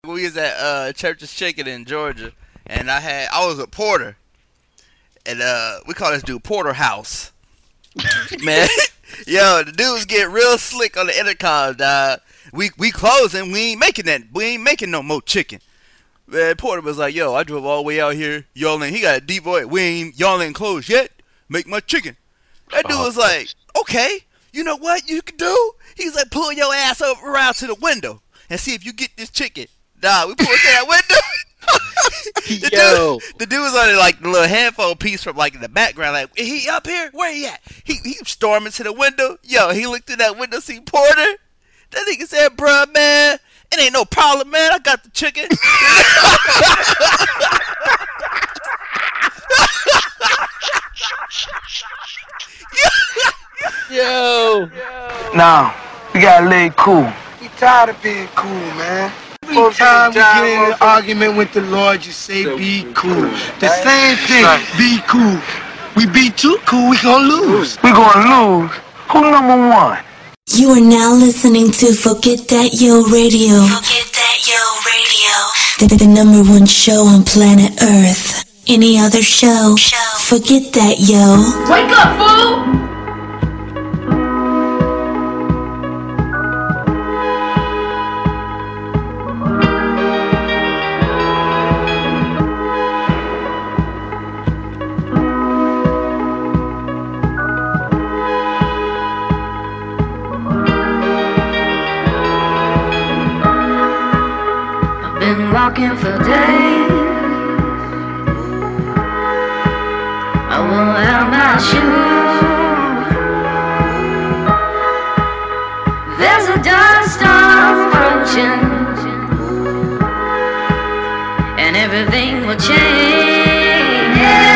We was at Church's Chicken in Georgia, and I was a porter, and we call this dude Porterhouse. Man, yo, the dudes get real slick on the intercom, dog. We closing, we ain't making no more chicken. Man, Porter was like, yo, I drove all the way out here, y'all ain't, he got a deep voice, y'all ain't closed yet, make my chicken. That dude was like, okay, you know what you can do? He's like, pull your ass over around to the window and see if you get this chicken. Nah, we pulled to that window. the dude was on like the little headphone piece from like in the background, like, he up here? Where he at? He storming to the window. Yo, he looked through that window, see Porter. That nigga said, bruh, man, it ain't no problem, man. I got the chicken. Yo. Nah, we gotta lay it cool. We tired of being cool, man. Every time we get in an argument with the Lord, you say be cool. The same thing, be cool. We be too cool, we gonna lose. We gonna lose? Who number one? You are now listening to Forget That Yo Radio. Forget That Yo Radio. The number one show on planet Earth. Any other show, forget that, yo. Wake up, fool! Walking for days, I won't wear my shoes. There's a dust storm approaching, and everything will change.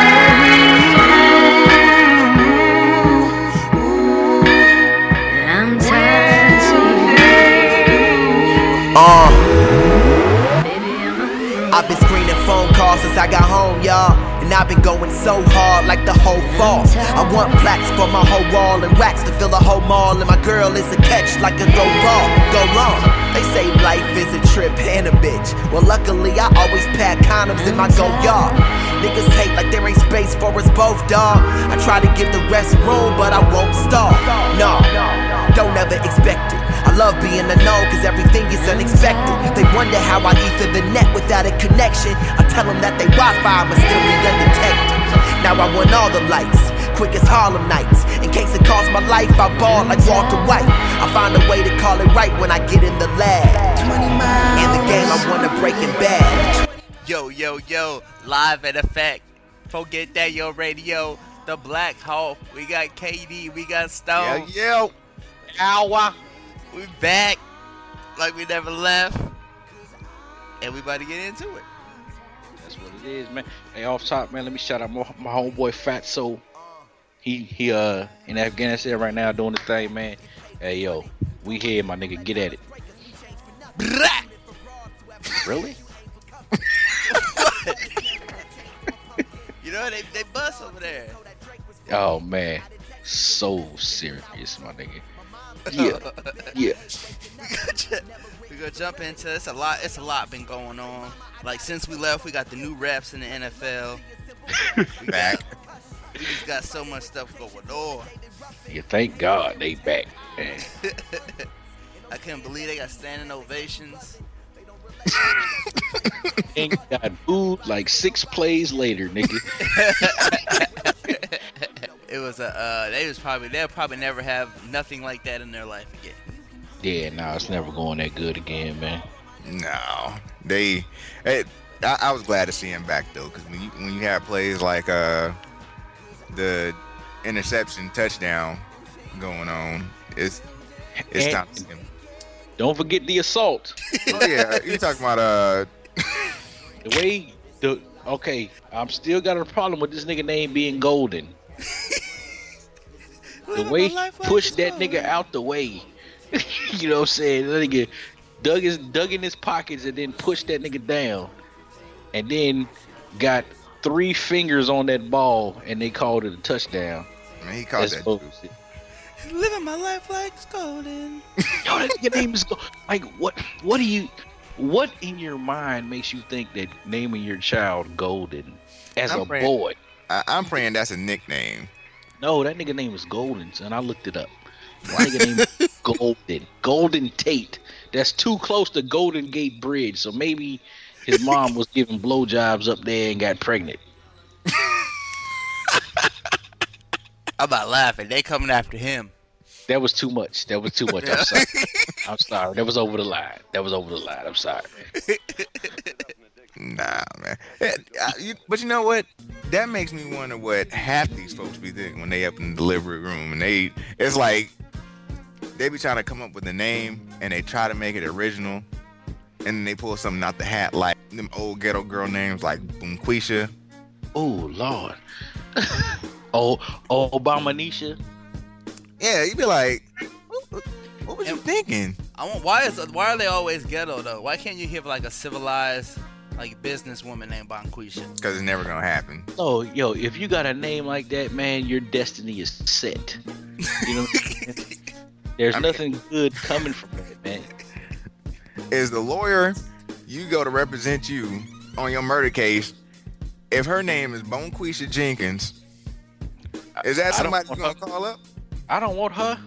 And I'm tired to I've been screening phone calls since I got home, y'all. And I've been going so hard like the whole fall. I want plaques for my whole wall and racks to fill a whole mall. And my girl is a catch like a go ball, go long. They say life is a trip and a bitch. Well, luckily I always pack condoms in my go yard. Niggas hate like there ain't space for us both, dawg. I try to give the rest room, but I won't stall. No, don't ever expect it. I love being alone cause everything is unexpected. They wonder how I ether the net without a connection. I tell them that they Wi-Fi must still be undetected. Now I want all the lights, quick as Harlem nights. In case it costs my life, I ball like Walter White. I find a way to call it right when I get in the lab. In the game I wanna Breaking Bad. Yo, live in effect. Forget That Yo Radio. The Black Hawk. We got KD, we got Stone. Yo. Ow. We back like we never left, and we about to get into it. That's what it is, man. Hey, off top, man, let me shout out my homeboy Fatso. He in Afghanistan right now doing the thing, man. Hey, yo, we here, my nigga. Get at it. Really? You know they bust over there. Oh man, so serious, my nigga. Yeah. We gonna jump into it's a lot been going on. Like since we left, we got the new reps in the NFL. Back. We just got so much stuff going on. Yeah, thank God they back, man. I can't believe they got standing ovations. And got booed like 6 plays later, nigga. It was they'll probably never have nothing like that in their life again. Yeah, it's never going that good again, man. No, I was glad to see him back though, because when you have plays like the interception touchdown going on, it's time to see him. Don't forget the assault. Oh yeah, you talking about okay, I'm still got a problem with this nigga name being Golden. The way he pushed that nigga out the way. You know what I'm saying? That nigga dug in his pockets and then pushed that nigga down. And then got 3 fingers on that ball and they called it a touchdown. Man, he called that juicy. Living my life like it's golden. Yo, that nigga name is like what do you What in your mind makes you think that naming your child Golden as I'm a praying- boy? I'm praying that's a nickname. No, that nigga name is Golden, son. I looked it up. That nigga name is Golden. Golden Tate. That's too close to Golden Gate Bridge. So maybe his mom was giving blowjobs up there and got pregnant. I'm not laughing. They coming after him. That was too much. That was too much. I'm sorry. I'm sorry. That was over the line. I'm sorry. Nah, man. But you know what? That makes me wonder what half these folks be thinking when they up in the delivery room and it's like they be trying to come up with a name and they try to make it original and then they pull something out the hat like them old ghetto girl names like Boomquisha. Oh Lord. Oh Obamanisha. Yeah, you be like, what was you thinking? Why are they always ghetto though? Why can't you give like a civilized like businesswoman named Bonquisha? Because it's never gonna happen. Oh, yo, if you got a name like that, man, your destiny is set. You know what I'm saying? There's nothing good coming from it, man. Is the lawyer you go to represent you on your murder case, if her name is Bonquisha Jenkins, is that somebody you gonna call up? I don't want her.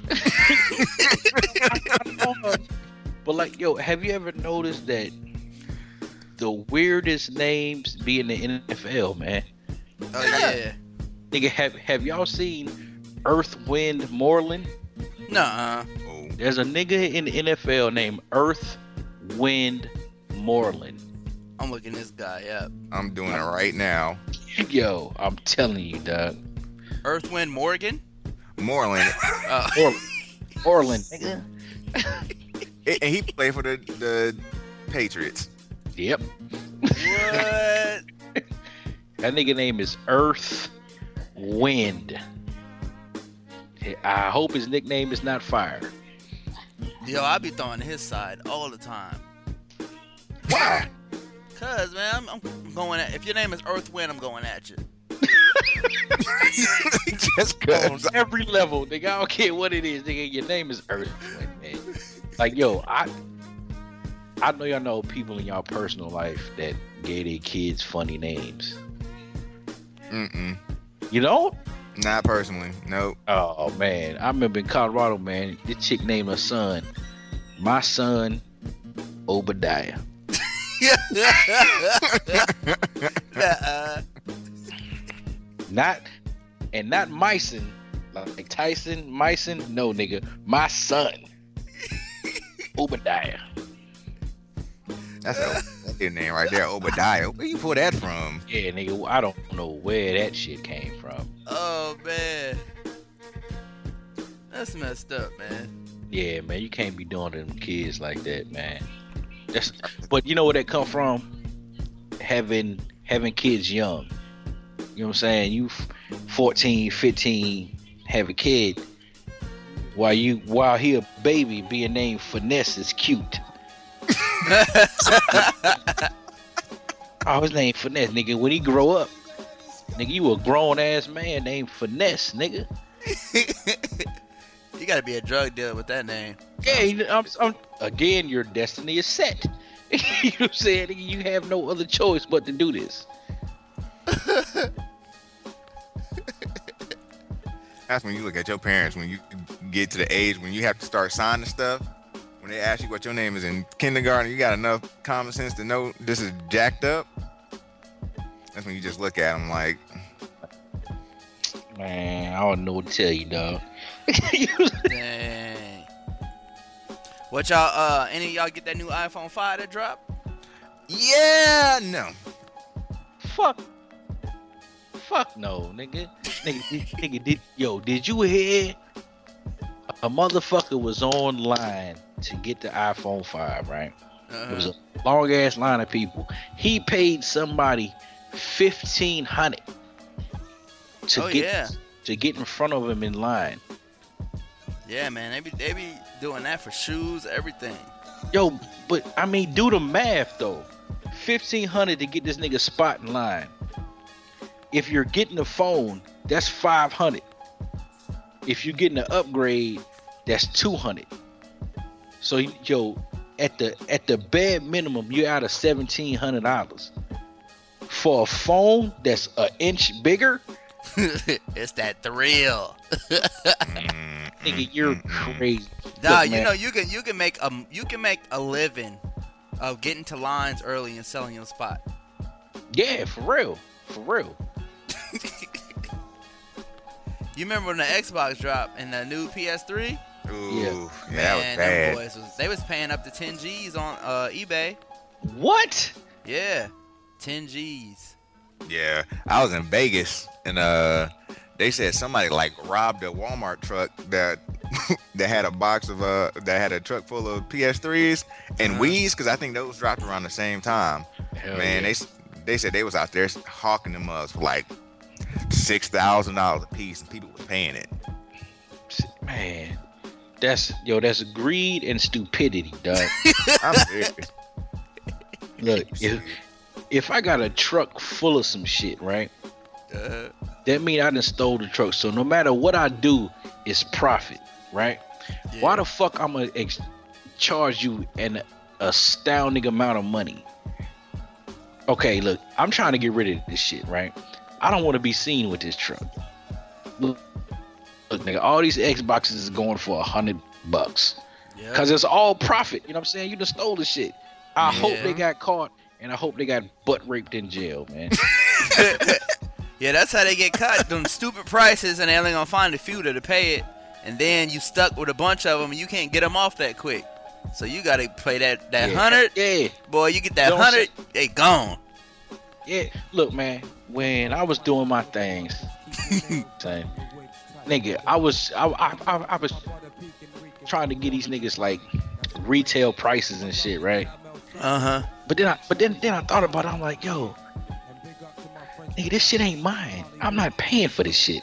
But like, yo, have you ever noticed that the weirdest names be in the NFL, man? Oh yeah. Nigga, have y'all seen Earth Wind Moreland? Nuh-uh. Oh. There's a nigga in the NFL named Earth Wind Moreland. I'm looking this guy up. I'm doing it right now. Yo, I'm telling you, dog. Earthwind Morgan? Moreland. Moreland, nigga. And he played for the Patriots. Yep. What? That nigga name is Earth Wind. I hope his nickname is not Fire. Yo, I be throwing his side all the time. Why? Cause man, I'm going at. If your name is Earthwind, I'm going at you. Just On cause. every level, nigga. I don't care what it is, nigga. Your name is Earth Wind, man. Like, yo, I know y'all know people in y'all personal life that gave their kids funny names. Mm-mm. You know? Not personally. Nope. Oh man, I remember in Colorado, man. This chick named her son, my son, Obadiah. Not Myson, like Tyson, Myson. No, nigga, my son, Obadiah. That's your name right there, Obadiah. Where you pull that from? Yeah, nigga, I don't know where that shit came from. Oh man, that's messed up, man. Yeah, man, you can't be doing to them kids like that, man. But you know where that come from? Having kids young. You know what I'm saying? You 14, 15, have a kid while he a baby being named Finesse is cute. Oh, his name Finesse, nigga. When he grow up, nigga, you a grown ass man named Finesse, nigga. You gotta be a drug dealer with that name. Yeah, again, your destiny is set. You know what I'm saying? Nigga, you have no other choice but to do this. That's when you look at your parents when you get to the age when you have to start signing stuff. When they ask you what your name is in kindergarten, you got enough common sense to know this is jacked up. That's when you just look at them like, man, I don't know what to tell you, dog. Dang. What y'all? Any of y'all get that new iPhone 5 that dropped? yeah, no. Fuck no, nigga. Did you hear? A motherfucker was online to get the iPhone 5, right? It was a long ass line of people. He paid somebody $1,500 to get in front of him in line. Yeah, man. They be doing that for shoes, everything. Yo, but I mean, do the math though. $1,500 to get this nigga spot in line. If you're getting a phone, that's $500. If you're getting an upgrade, that's $200. So yo, at the bare minimum, you're out of $1,700 for a phone that's an inch bigger. It's that thrill. Nigga, you're crazy. Nah, Look, you man, know you can make a living of getting to lines early and selling your spot. Yeah, for real. You remember when the Xbox dropped and the new PS3? Ooh, yeah, that was Man, bad. them boys they was paying up to 10 G's on eBay. What? Yeah, 10 G's. Yeah, I was in Vegas and they said somebody like robbed a Walmart truck that that had a box of that had a truck full of PS3s and Wii's, because I think those dropped around the same time. Hell Man, yeah. they said they was out there hawking them up for like $6,000 a piece, and people were paying it. Man, that's greed and stupidity, dog. I'm serious. Look, if I got a truck full of some shit, right? That mean I done stole the truck. So no matter what I do, it's profit, right? Yeah. Why the fuck I'm gonna charge you an astounding amount of money? Okay, look, I'm trying to get rid of this shit, right? I don't want to be seen with this truck. Look, nigga, all these Xboxes is going for $100, Yeah. cause it's all profit. You know what I'm saying? You done stole the shit. I hope they got caught, and I hope they got butt raped in jail, man. Yeah, that's how they get caught. Them stupid prices, and they only gonna find a few to pay it, and then you stuck with a bunch of them, and you can't get them off that quick. So you gotta pay that Yeah. 100. Yeah. Boy, you get that You know what I'm 100, they gone. Yeah, look, man. When I was doing my things, saying, nigga, I was trying to get these niggas like retail prices and shit, right? But then I thought about it. I'm like, yo, nigga, this shit ain't mine. I'm not paying for this shit.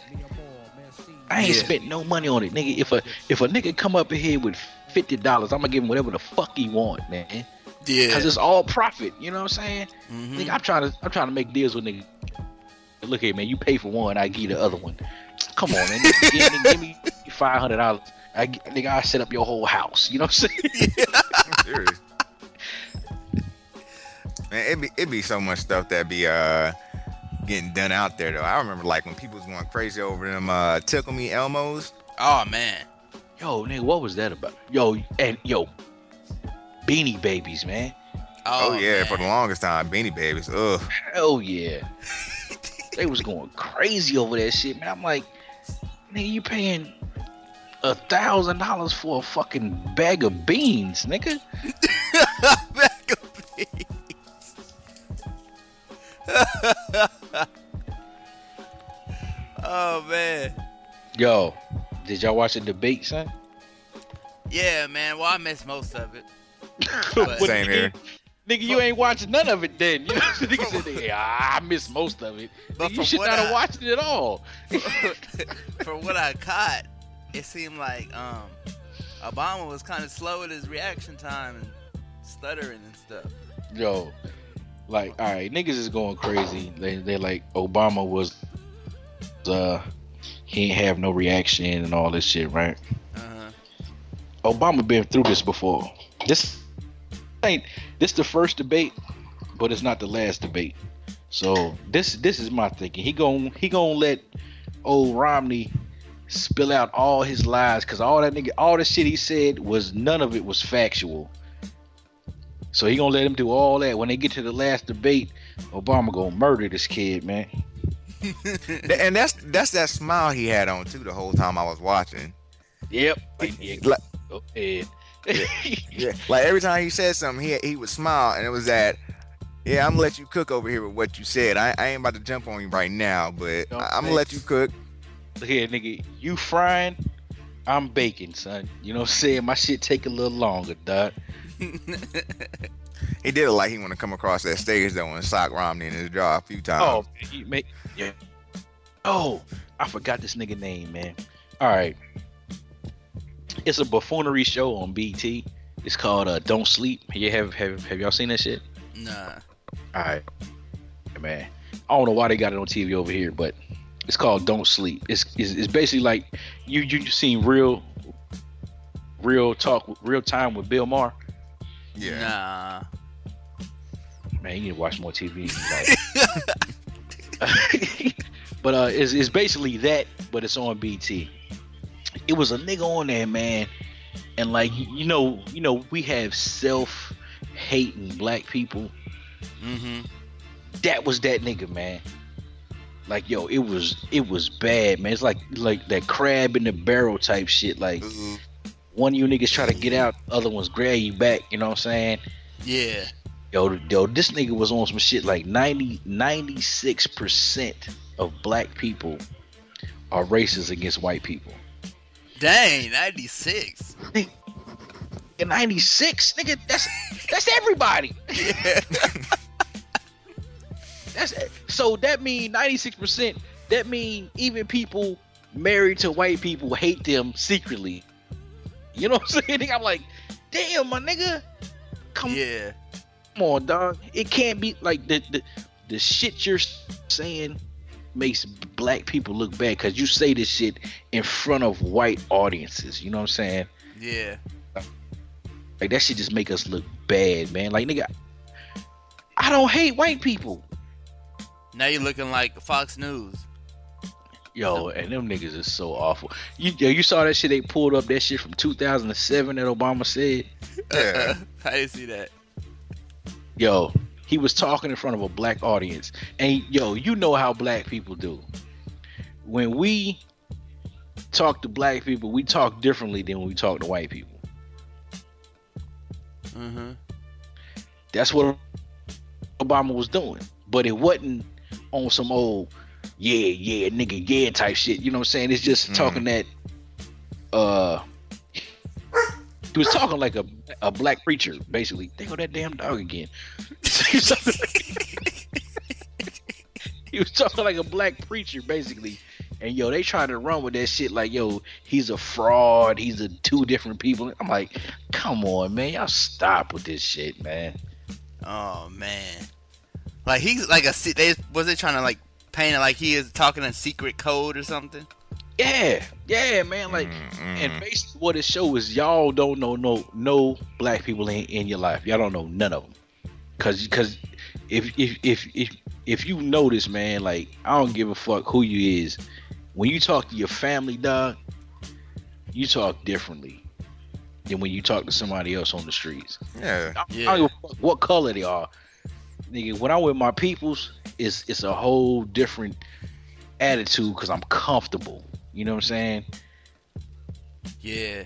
I ain't spent no money on it, nigga. If a nigga come up in here with $50, I'm gonna give him whatever the fuck he want, man. Yeah. Cause it's all profit. You know what I'm saying? Mhm. Nigga, I'm trying to make deals with niggas. Look here, man. You pay for one, I give you the other one. Come on, man. Give me $500. Nigga, I set up your whole house. You know what I'm saying? Serious. Man, it be so much stuff that be getting done out there though. I remember like when people was going crazy over them Tickle Me Elmos. Oh man. Yo, nigga, what was that about? Yo, Beanie Babies, man. Oh yeah, man. for the longest time, Beanie Babies. Ugh. Hell yeah. They was going crazy over that shit, man. I'm like, nigga, you paying $1,000 for a fucking bag of beans, nigga? Back of beans. Oh man. Yo, did y'all watch the debate, son? Yeah, man. Well, I missed most of it. But- Same here. Nigga, you ain't watching none of it then. You know, nigga said, I missed most of it. But Nigga, you from should what not have I- watched it at all. For what I caught, it seemed like Obama was kind of slow with his reaction time and stuttering and stuff. Yo, like, all right, niggas is going crazy. They like Obama was, he ain't have no reaction and all this shit, right? Obama been through this before. This the first debate, but it's not the last debate. So this is my thinking. He gonna let old Romney spill out all his lies, cause all the shit he said none of it was factual. So he gonna let him do all that. When they get to the last debate, Obama gonna murder this kid, man. And that's that smile he had on too the whole time I was watching. Yep. Like, Go ahead. yeah, like every time he said something, he would smile, and it was that, yeah, I'm gonna let you cook over here with what you said. I ain't about to jump on you right now, but I'm gonna let you cook. Look here, nigga, you frying, I'm baking, son. You know what I'm saying? My shit take a little longer, dog. He did it like he want to come across that stage though and sock Romney in his jaw a few times. Yeah. Oh, I forgot this nigga name, man. All right. It's a buffoonery show on BT. It's called Don't Sleep. Have y'all seen that shit? Nah. All right, man. I don't know why they got it on TV over here, but it's called Don't Sleep. It's basically like you seen real talk, real time with Bill Maher. Yeah. Nah. Man, you need to watch more TV. But it's basically that, but it's on BT. It was a nigga on there, man, and like you know, we have self-hating black people. Mm-hmm. That was that nigga, man. Like, yo, it was bad, man. It's like that crab in the barrel type shit. Like, one of you niggas try to get out, other ones grab you back. You know what I'm saying? Yeah. Yo, this nigga was on some shit like 96% of black people are racist against white people. Dang, 96. 96, nigga, that's everybody. Yeah. So that mean 96%. That mean even people married to white people hate them secretly. You know what I'm saying? I'm like, damn, my nigga, come on, dog. It can't be like the shit you're saying makes black people look bad because you say this shit in front of white audiences. You know what I'm saying? Yeah. Like, that shit just make us look bad, man. Like, nigga, I don't hate white people. Now you're looking like Fox News. Yo, and them niggas is so awful. You saw that shit they pulled up, that shit from 2007 that Obama said? Yeah. I didn't see that. Yo, he was talking in front of a black audience. And yo, you know how black people do. When we talk to black people, we talk differently than when we talk to white people. Mm-hmm. That's what Obama was doing. But it wasn't on some old nigga type shit. You know what I'm saying? It's just talking that he was talking like a black preacher, basically. There go that damn dog again. He was talking like a black preacher, basically. And yo, they try to run with that shit like, yo, he's a fraud, he's a two different people. I'm like, come on, man, y'all stop with this shit, man. Oh man. Like, he's like was they trying to like paint it like he is talking a secret code or something? Yeah, man. Like, and basically what it shows is y'all don't know no black people in your life. Y'all don't know none of them. Cause if you notice, man, like, I don't give a fuck who you is. When you talk to your family, dog, you talk differently than when you talk to somebody else on the streets. Yeah. I don't give a fuck what color they are. Nigga, when I'm with my peoples, it's a whole different attitude because I'm comfortable. You know what I'm saying? Yeah.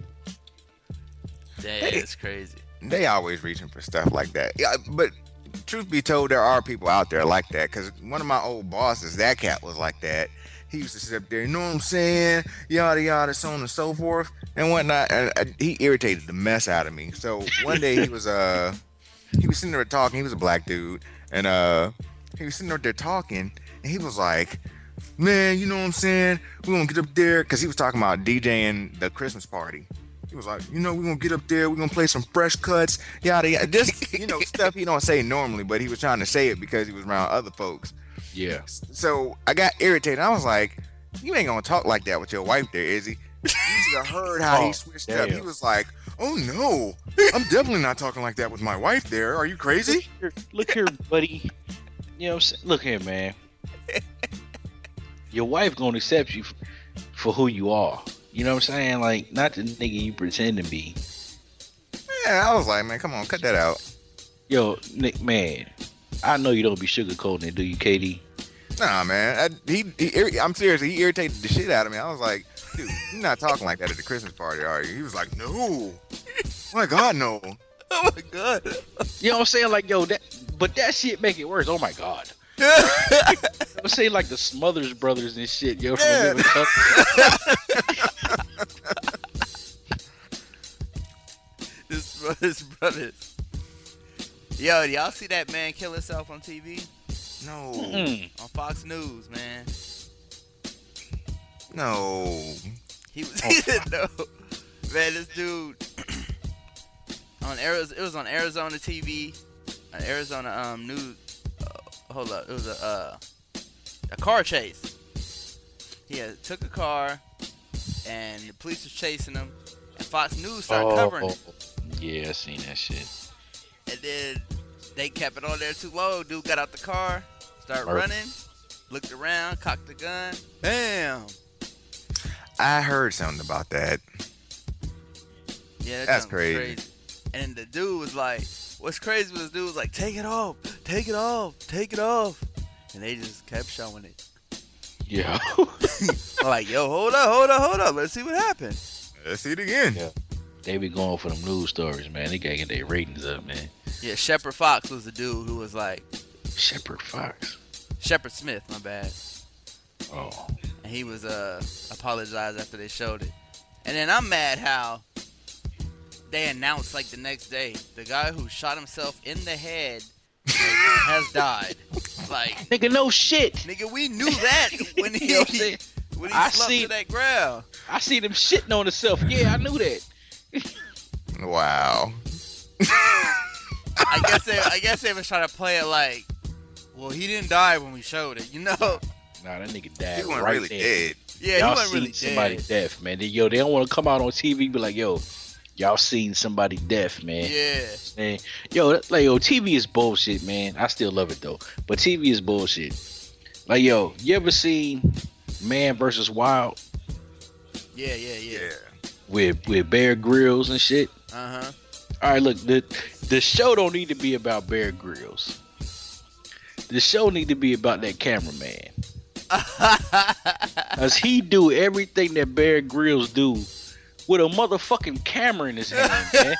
Damn, that's crazy. They always reaching for stuff like that. Yeah, but truth be told, there are people out there like that. Because one of my old bosses, that cat was like that. He used to sit up there, you know what I'm saying? Yada yada, so on and so forth and whatnot. And he irritated the mess out of me. So one day he was sitting there talking. He was a black dude, and he was sitting there talking, and he was like, "Man, you know what I'm saying? We're gonna get up there," because he was talking about DJing the Christmas party. He was like, "You know, we're gonna get up there. We're gonna play some fresh cuts, yada yada." Just, you know, stuff he don't say normally, but he was trying to say it because he was around other folks. Yeah. So I got irritated. I was like, "You ain't gonna talk like that with your wife there, is he?" You should have heard how he switched up. He was like, "Oh no, I'm definitely not talking like that with my wife there. Are you crazy?" Look here, buddy. You know what I'm saying? Look here, man. Your wife gonna accept you for who you are. You know what I'm saying? Like, not the nigga you pretend to be. Yeah, I was like, man, come on, cut that out. Yo, Nick, man, I know you don't be sugarcoating it, do you, KD? Nah, man. I'm serious. He irritated the shit out of me. I was like, dude, you're not talking like that at the Christmas party, are you? He was like, no. Oh my God, no. Oh my God. You know what I'm saying? Like, yo, that shit make it worse. Oh my God. I'm saying like the Smothers Brothers and shit, yo. From The Smothers Brothers. Yo, y'all see that man kill himself on TV? No. On Fox News, man. No. He was no. Man, this dude it was on Arizona TV, Arizona news. Hold up, it was a car chase. He took a car, and the police was chasing him, and Fox News started covering it. Yeah, I seen that shit. And then they kept it on there too long. Dude got out the car, started running, looked around, cocked the gun. Bam! I heard something about that. Yeah, that's crazy. And the dude was like, what's crazy was the dude was like, take it off, take it off, take it off. And they just kept showing it. Yeah. Like, yo, hold up. Let's see what happened. Let's see it again. Yeah. They be going for them news stories, man. They gotta get their ratings up, man. Yeah, Shepard Fox was the dude who was like... Shepard Fox? Shepard Smith, my bad. Oh. And he was apologized after they showed it. And then I'm mad how they announced like the next day, the guy who shot himself in the head has died. Like, nigga, no shit. Nigga, we knew that when he slumped to that ground. I see them shitting on himself. Yeah, I knew that. Wow. I guess they was trying to play it like, well, he didn't die when we showed it, you know? Nah, that nigga died. He wasn't right really there. dead. Yeah, y'all he wasn't really somebody dead. deaf, man. They don't want to come out on TV and be like, yo, y'all seen somebody deaf, man. Yeah. And, yo, TV is bullshit, man. I still love it though, but TV is bullshit. Like, yo, you ever seen Man vs. Wild? Yeah. With Bear Grylls and shit. Uh-huh. All right, look, the show don't need to be about Bear Grylls. The show need to be about that cameraman. Cause he do everything that Bear Grylls do with a motherfucking camera in his hand, man.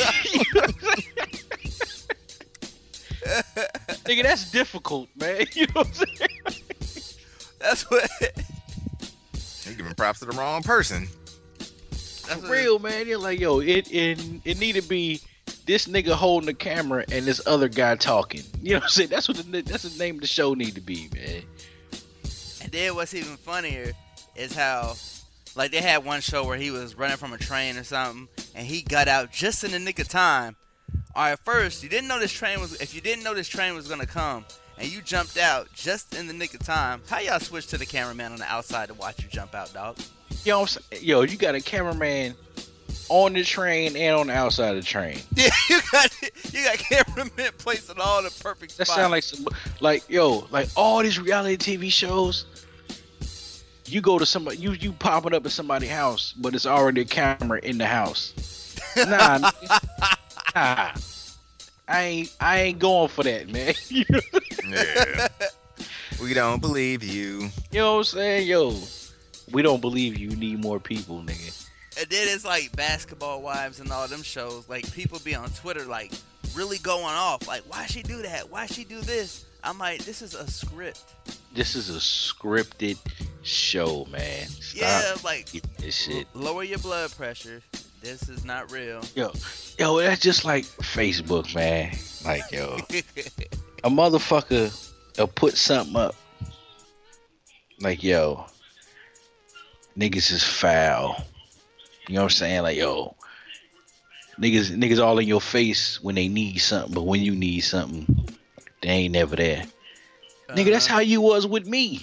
Nigga, that's difficult, man. You know what I'm saying? That's what. He giving props to the wrong person. That's For real, man. You're like, yo, it need to be this nigga holding the camera and this other guy talking. You know what I'm saying? That's the name of the show need to be, man. And then what's even funnier is how, like, they had one show where he was running from a train or something, and he got out just in the nick of time. All right, first, if you didn't know this train was gonna come, and you jumped out just in the nick of time, how y'all switch to the cameraman on the outside to watch you jump out, dog? Yo, you got a cameraman on the train and on the outside of the train. Yeah, you got cameramen placed in all the perfect spots. That sound like some, like all these reality TV shows. You go to somebody, you pop it up at somebody's house, but it's already a camera in the house. Nah, nah. I ain't going for that, man. Yeah. We don't believe you. You know what I'm saying? Yo, we don't believe you. Need more people, nigga. And then it's like Basketball Wives and all them shows. Like, people be on Twitter, like, really going off. Like, why she do that? Why she do this? I'm like, this is a script. This is a scripted show, man. Stop. Yeah, like, this shit. Lower your blood pressure. This is not real. Yo, that's just like Facebook, man. Like, yo, a motherfucker will put something up. Like, yo, niggas is foul. You know what I'm saying? Like, yo, niggas all in your face when they need something, but when you need something, they ain't never there. Nigga, that's how you was with me.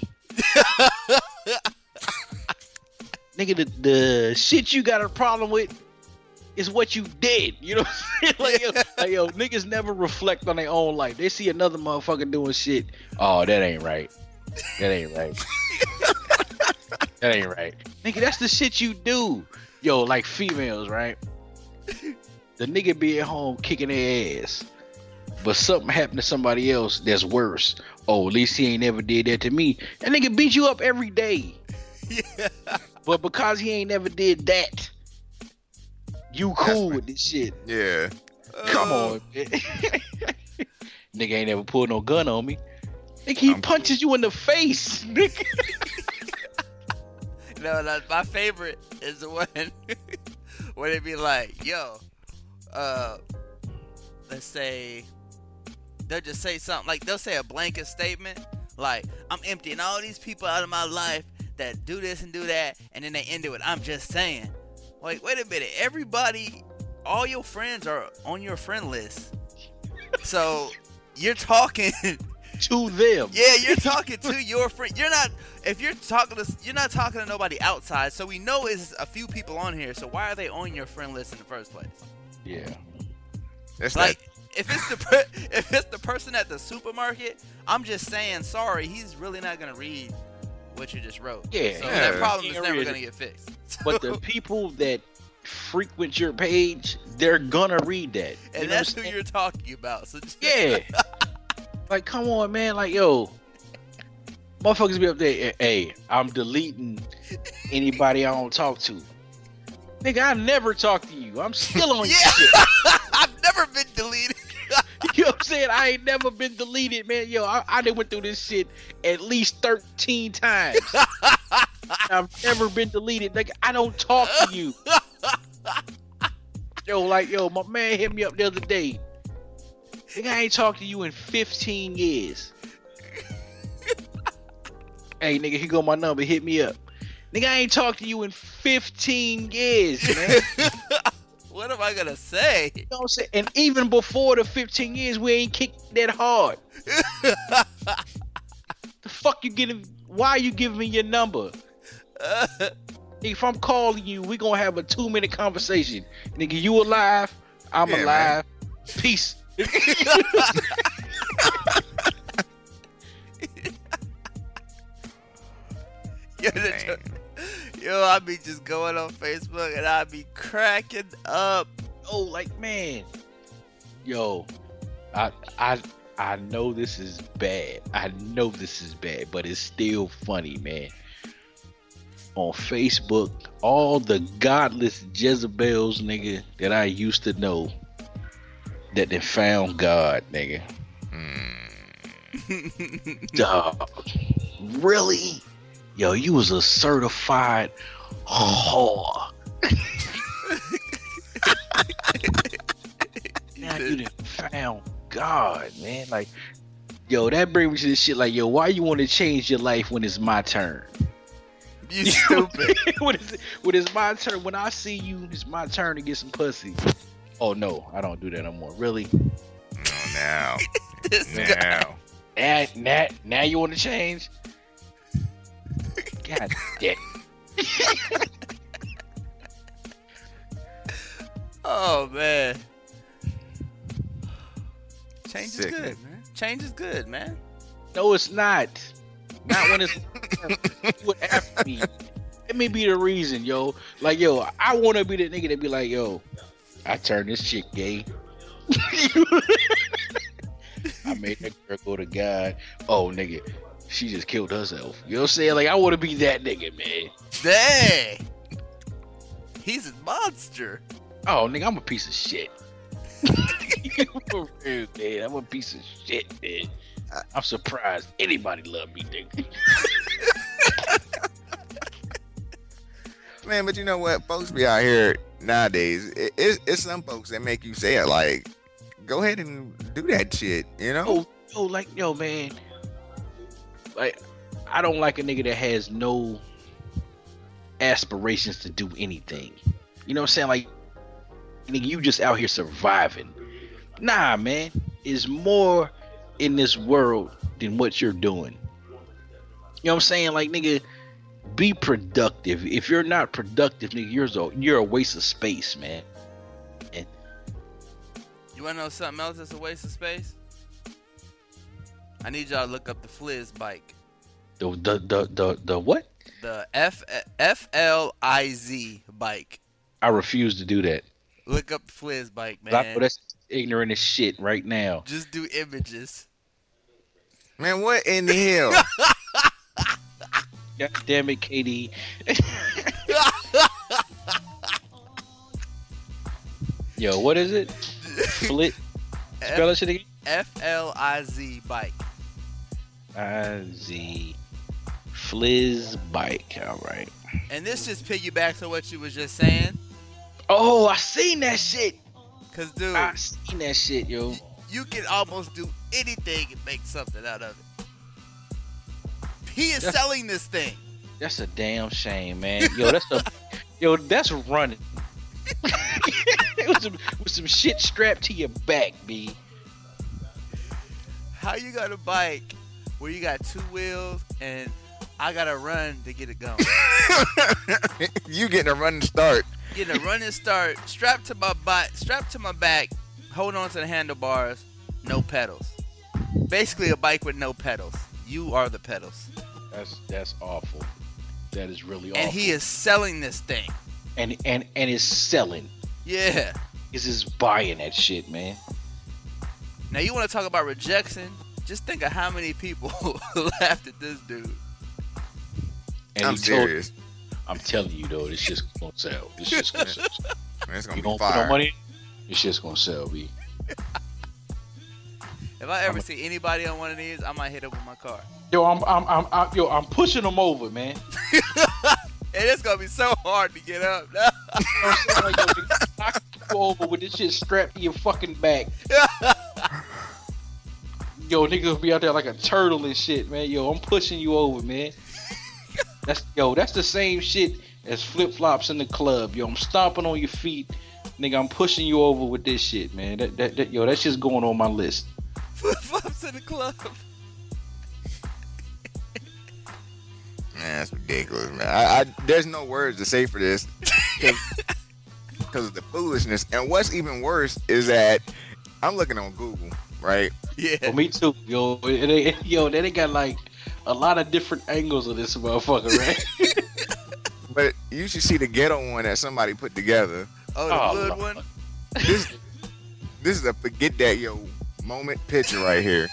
Nigga, the shit you got a problem with is what you did. You know what I'm saying? Like, yo, niggas never reflect on their own life. They see another motherfucker doing shit. Oh, that ain't right. That ain't right. That ain't right. Nigga, that's the shit you do. Yo, like females, right? The nigga be at home kicking their ass, but something happened to somebody else that's worse. Oh, at least he ain't never did that to me. That nigga beat you up every day. Yeah. But because he ain't never did that, you cool with this shit. Yeah. Come on, man. Nigga ain't never pulled no gun on me. Nigga, he punches you in the face. Nigga. No, my favorite is the one where they be like, yo, let's say, they'll just say something, like, they'll say a blanket statement, like, I'm emptying all these people out of my life that do this and do that, and then they end it with, I'm just saying. Like, wait a minute, everybody, all your friends are on your friend list. So, you're talking to them. Yeah, you're talking to your friend. You're not talking to nobody outside. So we know it's a few people on here. So why are they on your friend list in the first place? Yeah. That's Like that. if it's the person at the supermarket, I'm just saying sorry. He's really not gonna read what you just wrote. Yeah. So Yeah. that problem is Can't never read gonna it. get fixed. But the people that frequent your page, they're gonna read that. And You know that's what I'm who saying? you're talking about. So just, Yeah. Like, come on, man. Like, yo, motherfuckers be up there. Hey, I'm deleting anybody I don't talk to. Nigga, I never talk to you. I'm still on your Yeah. shit. I've never been deleted. You know what I'm saying? I ain't never been deleted, man. Yo, I done went through this shit at least 13 times. I've never been deleted. Like, I don't talk to you. Yo, my man hit me up the other day. Nigga, I ain't talked to you in 15 years. Hey, nigga, here go my number. Hit me up. Nigga, I ain't talked to you in 15 years, man. What am I gonna say? You know what I'm saying? And even before the 15 years, we ain't kicked that hard. The fuck you getting? Why are you giving me your number? If I'm calling you, we gonna have a 2-minute conversation. Nigga, you alive? I'm Yeah, alive. Peace. Yo, I be just going on Facebook and I be cracking up. Oh, like, man. Yo, I know this is bad. I know this is bad, but it's still funny, man. On Facebook, all the godless Jezebels, nigga, that I used to know, that they found God, nigga. Dog. Really? Yo, you was a certified whore. Now you done found God, man. Like, yo, that brings me to this shit. Like, yo, why you want to change your life when it's my turn? You stupid. when it's my turn, when I see you, it's my turn to get some pussy. Oh no, I don't do that no more. Really? Oh, now. Now you want to change? God damn. Oh man. Change Sick, is good, man. Change is good, man. No, it's not. Not when it's what after me. Let me be the reason, yo. Like, yo, I want to be the nigga that be like, yo, I turned this chick gay. I made that girl go to God. Oh, nigga, she just killed herself. You know what I'm saying? Like, I want to be that nigga, man. Dang. He's a monster. Oh, nigga, I'm a piece of shit. For real, man. I'm a piece of shit, man. I'm surprised anybody love me, nigga. Man, but you know what? Folks be out here nowadays. It's some folks that make you say it like, go ahead and do that shit, you know? Yo, man. Like, I don't like a nigga that has no aspirations to do anything. You know what I'm saying? Like, nigga, you just out here surviving. Nah, man. It's more in this world than what you're doing. You know what I'm saying? Like, nigga, be productive. If you're not productive, nigga, you're a waste of space, man. And You wanna know something else that's a waste of space? I need y'all to look up the Fliz bike. the what? The FLIZ bike. I refuse to do that. Look up the Fliz bike, I know man. that's ignorant as shit right now. Just do images. Man, what in the hell? God damn it, KD. Yo, what is it? Split. Spell that shit again. FLIZ bike. IZ. Fliz bike. All right. And this just piggybacks on what you was just saying. Oh, I seen that shit. Cause dude, I seen that shit, yo. you can almost do anything and make something out of it. He is selling this thing. That's a damn shame, man. That's running. with some shit strapped to your back, B. How you got a bike where you got 2 wheels and I gotta run to get it going? You getting a running start getting a running start, strapped to my back, hold on to the handlebars, no pedals. Basically a bike with no pedals. You are the pedals. That's awful. That is really awful. And he is selling this thing. And is selling. Yeah. Is just buying that shit, man. Now you want to talk about rejection? Just think of how many people laughed at this dude. And I'm serious. I'm telling you though, this shit's gonna sell. This shit's gonna sell. Man, it's gonna You be don't put no fire. money in, this shit's gonna sell, B. If I ever see anybody on one of these, I might hit up with my car. Yo, I'm pushing them over, man. And it's gonna be so hard to get up. Knock you over with this shit strapped to your fucking back. Yo, niggas be out there like a turtle and shit, man. Yo, I'm pushing you over, man. That's the same shit as flip flops in the club. Yo, I'm stomping on your feet, nigga. I'm pushing you over with this shit, man. That's just going on my list. Flip flops in the club. Man, that's ridiculous, man. I there's no words to say for this because of the foolishness. And what's even worse is that I'm looking on Google, right? Yeah. Oh, me too, yo. They got like a lot of different angles of this motherfucker, right? But you should see the ghetto one that somebody put together. Oh, the Oh, good Lord. one. This is a forget that yo moment picture right here.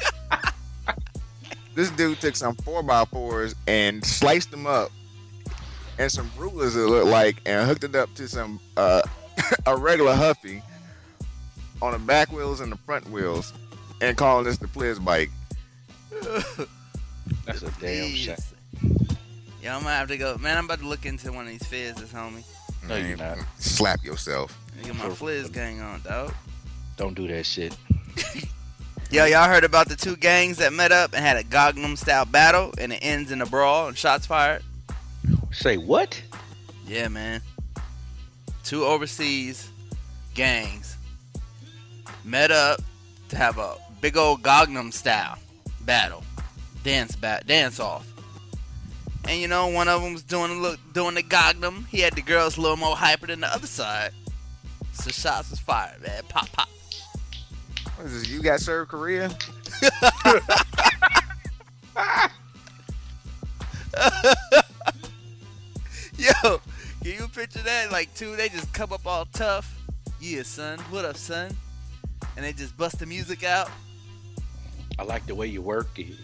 This dude took some 4x4s and sliced them up and some rulers, it looked like, and hooked it up to some a regular Huffy on the back wheels and the front wheels, and calling this the Fliz bike. That's a damn Jeez. shame. Yeah, I'm gonna have to go. Man, I'm about to look into one of these fizzes, homie. No, you're not. Slap yourself. Get my Fliz gang on, dog. Don't do that shit. Yo, y'all heard about the two gangs that met up and had a Gangnam style battle and it ends in a brawl and shots fired? Say what? Yeah, man. Two overseas gangs met up to have a big old Gangnam style battle, dance off. And you know, one of them was doing the Gangnam. He had the girls a little more hyper than the other side. So shots was fired, man. Pop, pop. What is this? You got served Korea? Yo, can you picture that? Like two, they just come up all tough. Yeah, son. What up, son? And they just bust the music out. I like the way you work it.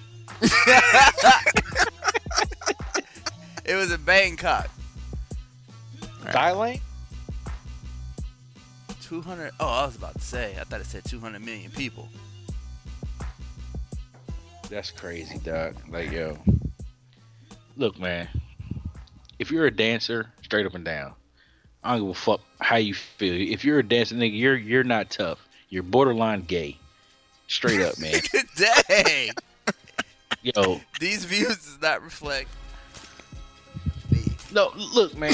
It was in Bangkok. Thailand? 200. Oh, I was about to say. I thought it said 200 million people. That's crazy, dog. Like, yo. Look, man. If you're a dancer, straight up and down, I don't give a fuck how you feel. If you're a dancer, nigga, you're not tough. You're borderline gay. Straight up, man. Dang. Yo. These views does not reflect. No, look, man.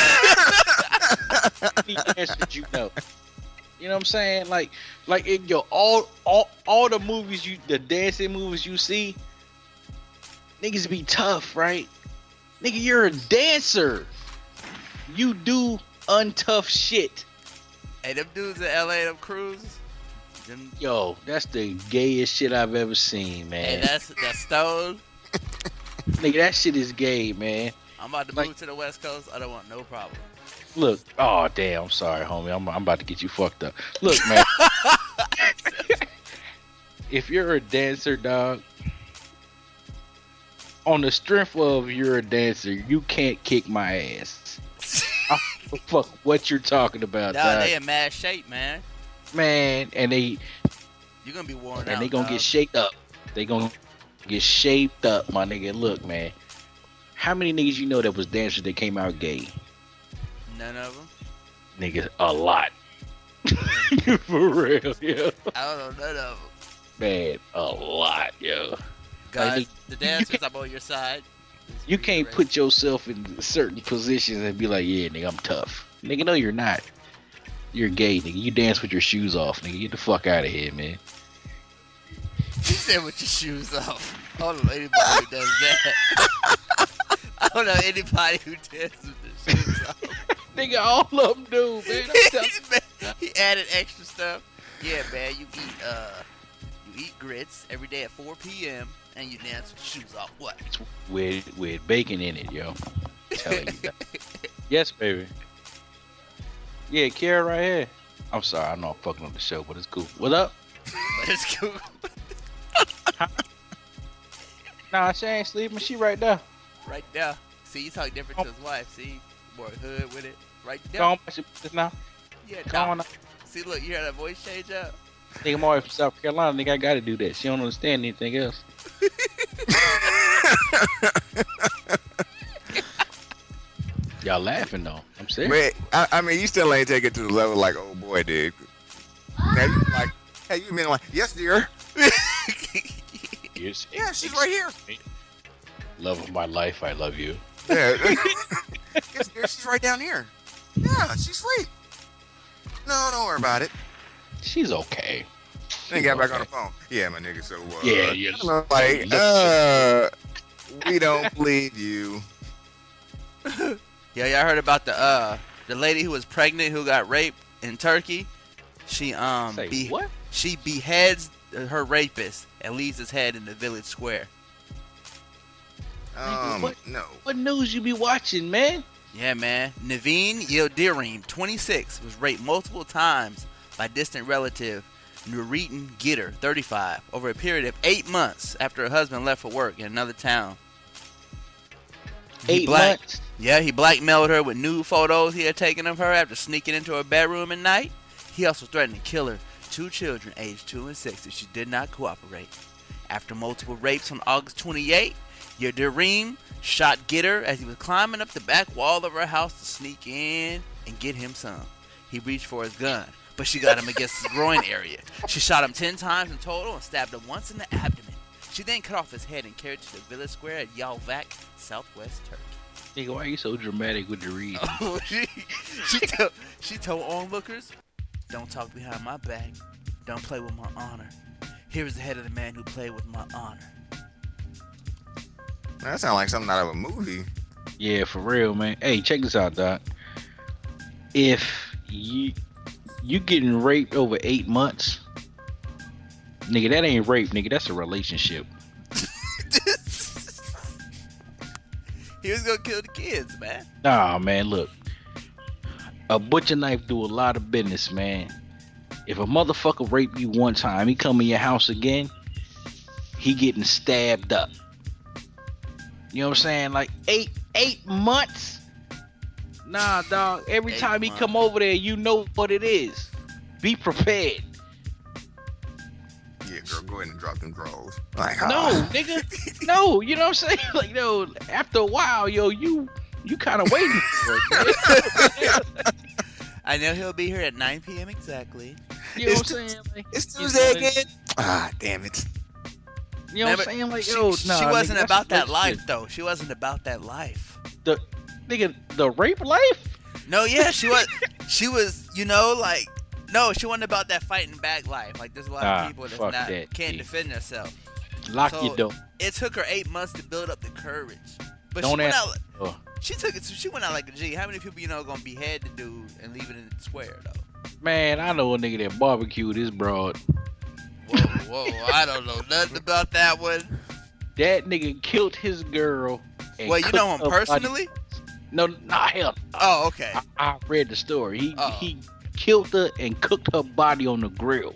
Any dancers you know. You know what I'm saying? Like all the movies the dancing movies you see, niggas be tough, right? Nigga, you're a dancer. You do untough shit. Hey, them dudes in LA, them crews. Yo, that's the gayest shit I've ever seen, man. Hey, that's Stone. Nigga, that shit is gay, man. I'm about to move to the West Coast. I don't want no problem. Look, oh damn, I'm sorry, homie. I'm about to get you fucked up. Look, man. If you're a dancer, dog, on the strength of you're a dancer, you can't kick my ass. I don't give a fuck what you're talking about, Nah, dog. they in mad shape, man. Man, and You're gonna be worn out. and they gonna dog. get shaped up. They gonna get shaped up, my nigga. Look, man. How many niggas you know that was dancers that came out gay? None of them. Niggas, a lot. For real, yo. I don't know none of them. Man, a lot, yo. Guys, Like, the dancers, I'm on your side. You can't put yourself in certain positions and be like, yeah, nigga, I'm tough. Nigga, no, you're not. You're gay, nigga. You dance with your shoes off, nigga. Get the fuck out of here, man. You said with your shoes off. I don't know anybody who does that. I don't know anybody who dances with their shoes off. Nigga, all of them do, man. I'm telling you. He added extra stuff. Yeah, man, you eat grits every day at 4 p.m. and you dance with shoes off. What? With bacon in it, yo. I'm telling you that. Yes, baby. Yeah, Kara right here. I'm sorry, I know I'm fucking up the show, but it's cool. What up? But it's cool. Nah, she ain't sleeping. She right there. Right there. See, you talk different to his wife. See, boy, hood with it. Right there. Go on, just now. Yeah, Go on. See, look, you hear that voice change up? Nigga, my wife from South Carolina. Nigga, I gotta do that. She don't understand anything else. Y'all laughing though. I'm serious. Man, I mean, you still ain't take it to the level like old boy did. Now you like, hey, you mean like, yes, dear. Yes, Yeah, she's right here. Love of my life, I love you. Yeah. Yes, dear, she's right down here. Yeah, she's asleep. No, don't worry about it. She's okay. Then got back on the phone. Yeah, my nigga. So Yeah. like, we don't believe you. Yeah, y'all heard about the lady who was pregnant who got raped in Turkey? She what? She beheads her rapist and leaves his head in the village square. No. What news you be watching, man? Yeah, man. Naveen Yildirim, 26, was raped multiple times by distant relative Nureddin Gitter, 35, over a period of 8 months after her husband left for work in another town. 8 months? Yeah, he blackmailed her with nude photos he had taken of her after sneaking into her bedroom at night. He also threatened to kill her 2 children aged 2 and 6 if she did not cooperate. After multiple rapes on August 28, Yildirim shot Gitter as he was climbing up the back wall of her house to sneak in and get him some. He reached for his gun, but she got him against his groin area. She shot him 10 times in total and stabbed him once in the abdomen. She then cut off his head and carried it to the village square at Yalvac, southwest Turkey. Nigga, why are you so dramatic with the read? Oh, she told onlookers, "Don't talk behind my back. Don't play with my honor. Here is the head of the man who played with my honor." That sounds like something out of a movie. Yeah, for real, man. Hey, check this out, Doc. If you getting raped over 8 months, nigga, that ain't rape, nigga. That's a relationship. He was gonna kill the kids, man. Nah, man, look. A butcher knife do a lot of business, man. If a motherfucker rape you one time, he come in your house again, he getting stabbed up. You know what I'm saying? Like 8 months? Nah, dog. Every 8 time he months. come over there, you know what it is. Be prepared. Yeah, girl, go ahead and drop them drawers. Like, No, nigga. No, you know what I'm saying? Like, no, after a while, yo, you kind of waiting for it, man. I know he'll be here at 9 p.m. exactly. You know what I'm saying? Like, It's Tuesday again. Ah, damn it. You know what I'm saying? Like, yo, she nah, wasn't nigga, about that's that life, shit. though. She wasn't about that life. The rape life? No, yeah, she was. She was, like, no, she wasn't about that fighting back life. Like, there's a lot of people fuck that's that, can't G. defend themselves. Lock So, your door. It took her 8 months to build up the courage. But Don't she went ask. out. Oh. She went out like a G. How many people gonna behead the dude and leave it in the square though? Man, I know a nigga that barbecued his broad. Whoa! I don't know nothing about that one. That nigga killed his girl. And Well, you know him cooked her personally? body. No, nah, hell. Oh, okay. I read the story. Oh. He killed her and cooked her body on the grill.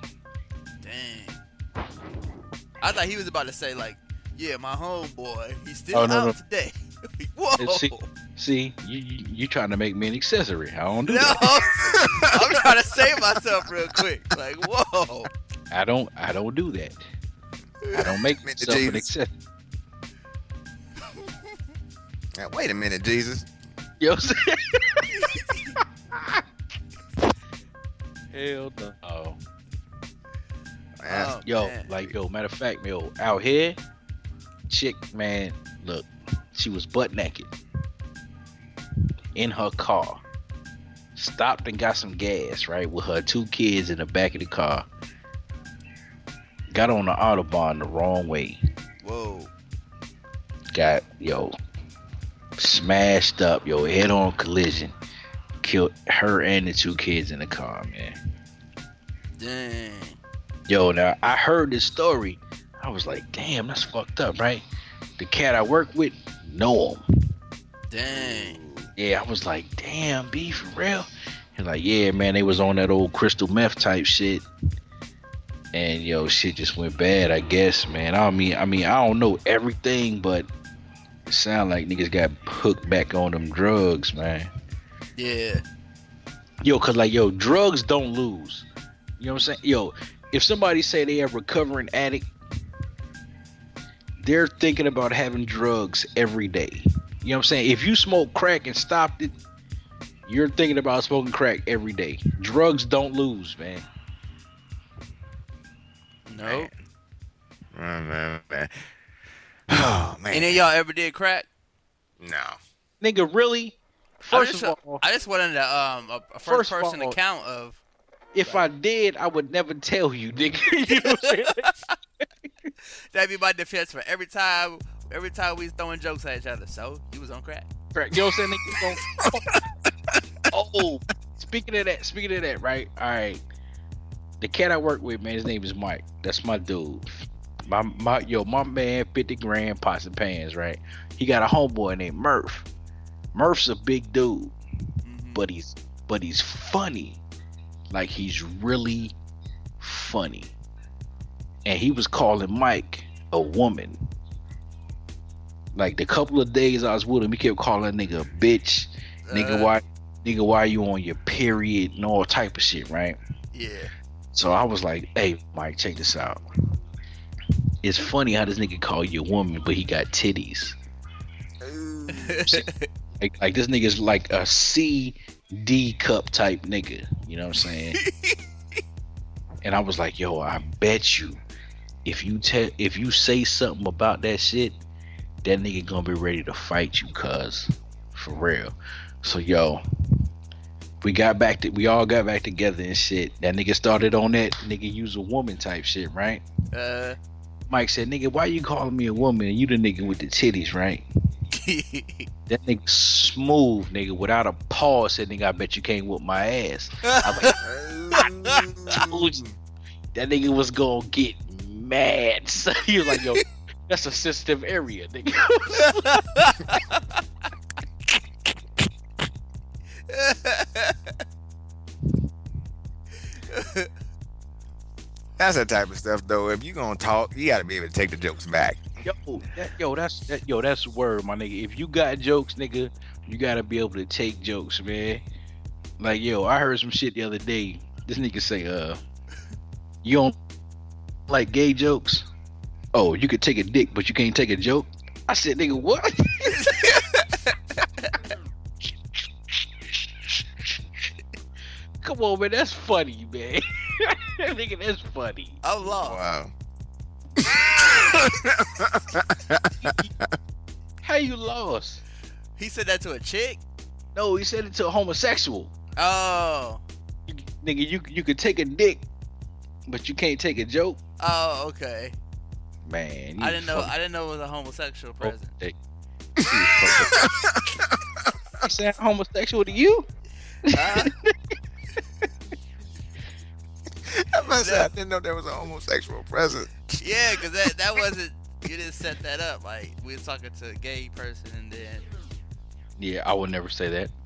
Dang. I thought he was about to say like, yeah, my homeboy, he's still Oh, no, out no. today. Whoa. And see, you trying to make me an accessory. I don't do No, that. I'm trying to save myself real quick. Like, whoa. I don't do that. I don't make Minute myself an Jesus. accessory. Now, wait a minute, Jesus. You know what I'm saying? Hell no. Man, Oh, Yo, man. matter of fact, yo, out here, chick, man, look, she was butt naked in her car. Stopped and got some gas, right, with her 2 kids in the back of the car. Got on the Autobahn the wrong way. Whoa. Got, smashed up, head-on collision. killed her and the 2 kids in the car, man. Dang. Yo, now I heard this story. I was like, damn, that's fucked up, right? The cat I work with know him. Dang. Yeah, I was like, damn, B, for real? And like, yeah, man, they was on that old crystal meth type shit. And yo, shit just went bad, I guess, man. I mean, I don't know everything, but it sound like niggas got hooked back on them drugs, man. Yeah. Yo, cause like, yo, drugs don't lose. You know what I'm saying? Yo, if somebody say they a recovering addict, they're thinking about having drugs every day. You know what I'm saying? If you smoke crack and stopped it, you're thinking about smoking crack every day. Drugs don't lose, man. No. Man. Oh man. Any of y'all ever did crack? No. Nigga, really? First of all, I just wanted a first person account of. If I did, I would never tell you, nigga. You know what I'm saying? That'd be my defense for every time we was throwing jokes at each other. So he was on crack. Crack. You know what I'm saying? Oh, speaking of that, right? All right. The cat I work with, man, his name is Mike. That's my dude. My man, 50 grand pots and pans, right? He got a homeboy named Murph. Murph's a big dude, but he's funny. Like, he's really funny. And he was calling Mike a woman. Like, the couple of days I was with him, he kept calling nigga a bitch. Nigga, why you on your period and all type of shit, right? Yeah. So I was like, hey, Mike, check this out. It's funny how this nigga call you a woman, but he got titties. like this nigga's like a C-D cup type nigga. You know what I'm saying? And I was like, yo, I bet you if you say something about that shit, that nigga gonna be ready to fight you, cuz. For real. So yo, we all got back together and shit. That nigga started on that nigga use a woman type shit, right? Mike said, nigga, why you calling me a woman and you the nigga with the titties, right? That nigga smooth, nigga, without a pause, said, nigga, I bet you can't whoop my ass. I'm like, told you. That nigga was gonna get mad. So he was like, yo, that's a sensitive area, nigga. That's the type of stuff, though. If you gonna talk, you gotta be able to take the jokes back. That's word, my nigga. If you got jokes, nigga, you gotta be able to take jokes, man. Like, yo, I heard some shit the other day. This nigga say, you don't like gay jokes? Oh, you could take a dick, but you can't take a joke? I said, nigga, what? Come on, man, that's funny, man. Nigga, that's funny. I'm lost. Wow. How you lost? He said that to a chick? No, he said it to a homosexual. Oh. Nigga, you could take a dick, but you can't take a joke. Oh, okay. Man, I didn't know it was a homosexual present. He said homosexual to you? I didn't know there was a homosexual present. Yeah, because that wasn't, you didn't set that up. Like, we were talking to a gay person and then. Yeah, I would never say that.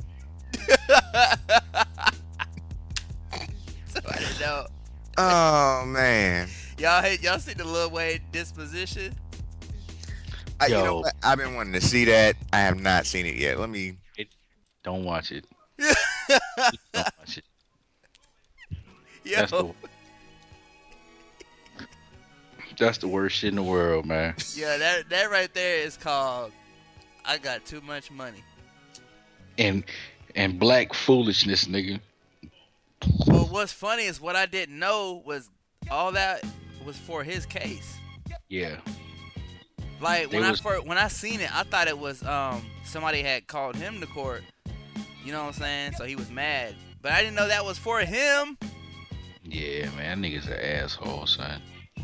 So I didn't know. Oh man. Y'all see the Lil Wayne disposition? You know what? I've been wanting to see that. I have not seen it yet. Don't watch it. Don't watch it. Yo. That's the worst shit in the world, man. Yeah, that right there is called I Got Too Much Money. And black foolishness, nigga. Well, what's funny is what I didn't know was all that was for his case. Yeah. Like when I seen it, I thought it was somebody had called him to court. You know what I'm saying? So he was mad, but I didn't know that was for him. Yeah, man, that nigga's an asshole, son.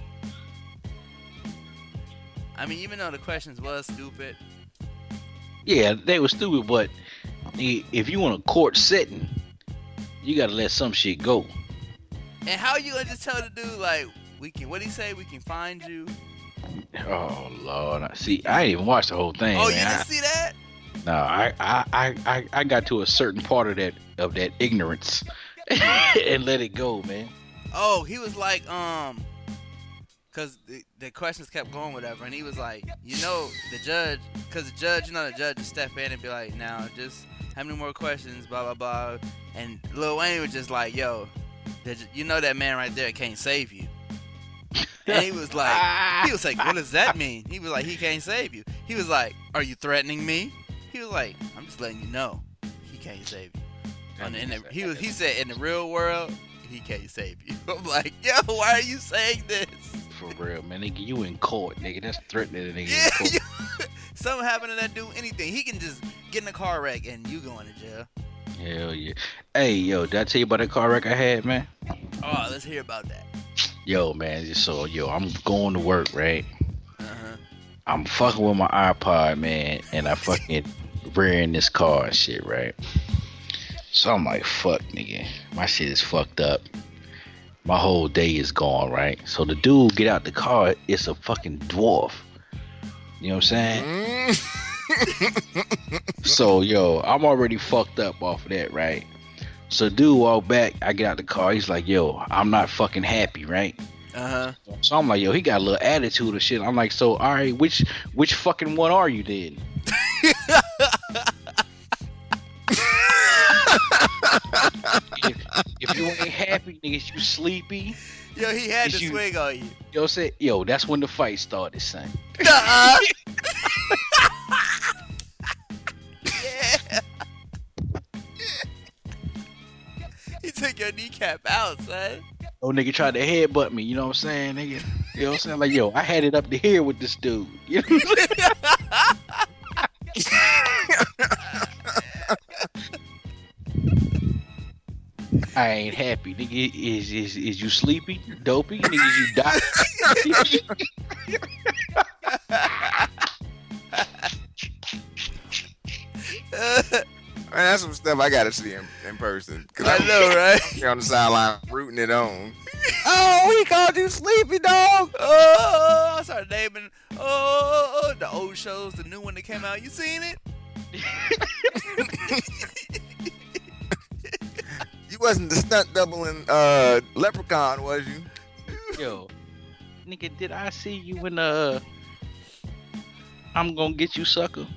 I mean, even though the questions was stupid. Yeah, they were stupid, but if you in a court setting You gotta let some shit go. And how you gonna just tell the dude like we can? What he say? We can find you. Oh Lord, see, I ain't even watched the whole thing. Oh, man. you didn't see that? No, I got to a certain part of that ignorance and let it go, man. Oh, he was like, cause the questions kept going, whatever, and he was like, the judge, cause the judge would step in and be like, now just how many more questions, blah blah blah, and Lil Wayne was just like, yo, that man right there can't save you. And he was like, what does that mean? He was like, he can't save you. He was like, are you threatening me? He was like, I'm just letting you know, he can't save you. He said, in the real world, he can't save you. I'm like, yo, why are you saying this? For real, man, nigga, you in court, nigga. That's threatening a nigga Yeah, in court. Something happened to that dude, anything. He can just get in a car wreck and you going to jail. Hell yeah. Hey, yo, did I tell you about that car wreck I had, man? Oh, let's hear about that. Yo, man, I'm going to work, right? Uh-huh. I'm fucking with my iPod, man, and I fucking rearing this car and shit, right? So I'm like, fuck, nigga, my shit is fucked up. My whole day is gone, right? So the dude get out the car, it's a fucking dwarf. You know what I'm saying? So, yo, I'm already fucked up off of that, right? So dude walk back, I get out the car, he's like, yo, I'm not fucking happy, right? Uh-huh. So I'm like, yo, he got a little attitude or shit. I'm like, so, all right, which fucking one are you then? if you ain't happy, niggas, you sleepy. Yo, he had to swing on you. Yo, said, yo, that's when the fight started, son. Yeah. He took your kneecap out, son. Oh, nigga tried to headbutt me, you know what I'm saying, nigga? You know what I'm saying? Like, yo, I had it up to here with this dude. You know what I'm saying? I ain't happy, nigga. Is you sleepy? Dopey? Nigga, you die? Man, that's some stuff I gotta see in person. I know, right? You're on the sideline rooting it on. Oh, he called you sleepy dog. Oh, I started naming the old shows, the new one that came out. You seen it? You wasn't the stunt double in Leprechaun, was you? Yo, nigga, did I see you in I'm gonna get you, sucker?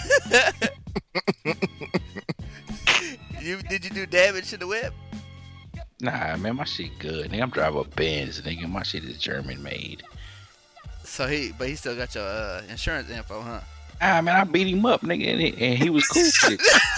Did you do damage to the whip? Nah, man, my shit good. Nigga, I'm driving a Benz, nigga. My shit is German made. So he still got your insurance info, huh? Ah, man, I beat him up, nigga, and he was cool with it.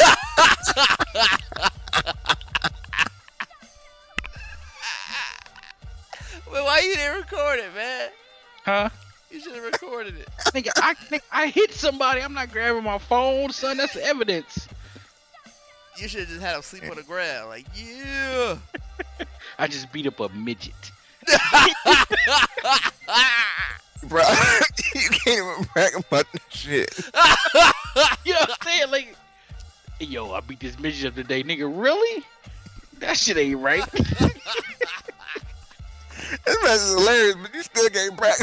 Well, why you didn't record it, man? Huh? You should have recorded it. Nigga, I hit somebody. I'm not grabbing my phone, son. That's evidence. You should have just had him sleep on the ground. Like, yeah. I just beat up a midget. Bro, you can't even brag about this shit. You know what I'm saying? Like, yo, I beat this midget up today. Nigga, really? That shit ain't right. This mess is hilarious, but you still can't brag.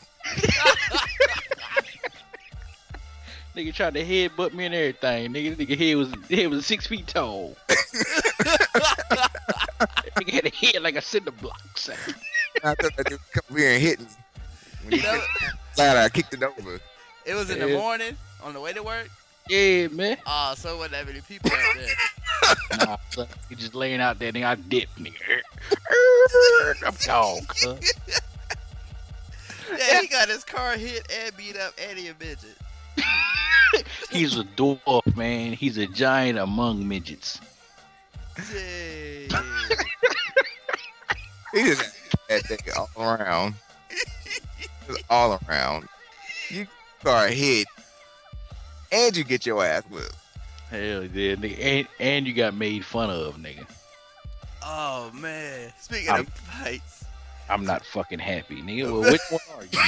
Nigga tried to headbutt me and everything. Nigga head was 6 feet tall. Nigga had a head like a cinder block. Son. I thought that dude would come here and hit me. When you hit the ladder, I kicked it over. It was in the morning on the way to work? Yeah, man. Oh, so wasn't that many people out there. Nah, son, he just laying out there, nigga. I dipped, nigga. I'm gone, cuz. Yeah, he got his car hit and beat up and he a midget. He's a dwarf, man. He's a giant among midgets. Yay. He just had that thing all around. Just all around. You car hit, and you get your ass whipped. Hell yeah, nigga. And you got made fun of, nigga. Oh, man. Speaking of fights. I'm not fucking happy, nigga. Well, which one are you,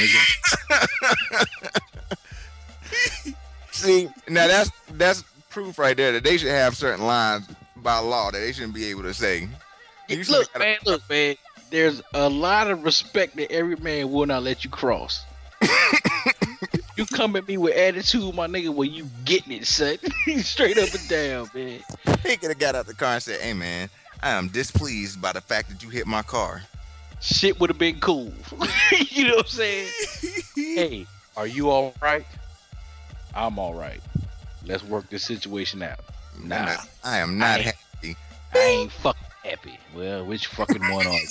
nigga? See, now that's proof right there that they should have certain lines by law that they shouldn't be able to say. Look, man. There's a lot of respect that every man will not let you cross. You come at me with attitude, my nigga, when you getting it, son. Straight up and down, man. He could have got out the car and said, "Hey, man, I am displeased by the fact that you hit my car." Shit would have been cool. You know what I'm saying? Hey, are you all right? I'm all right. Let's work this situation out. Nah, I am not happy. I ain't fucking happy. Well, which fucking one are you?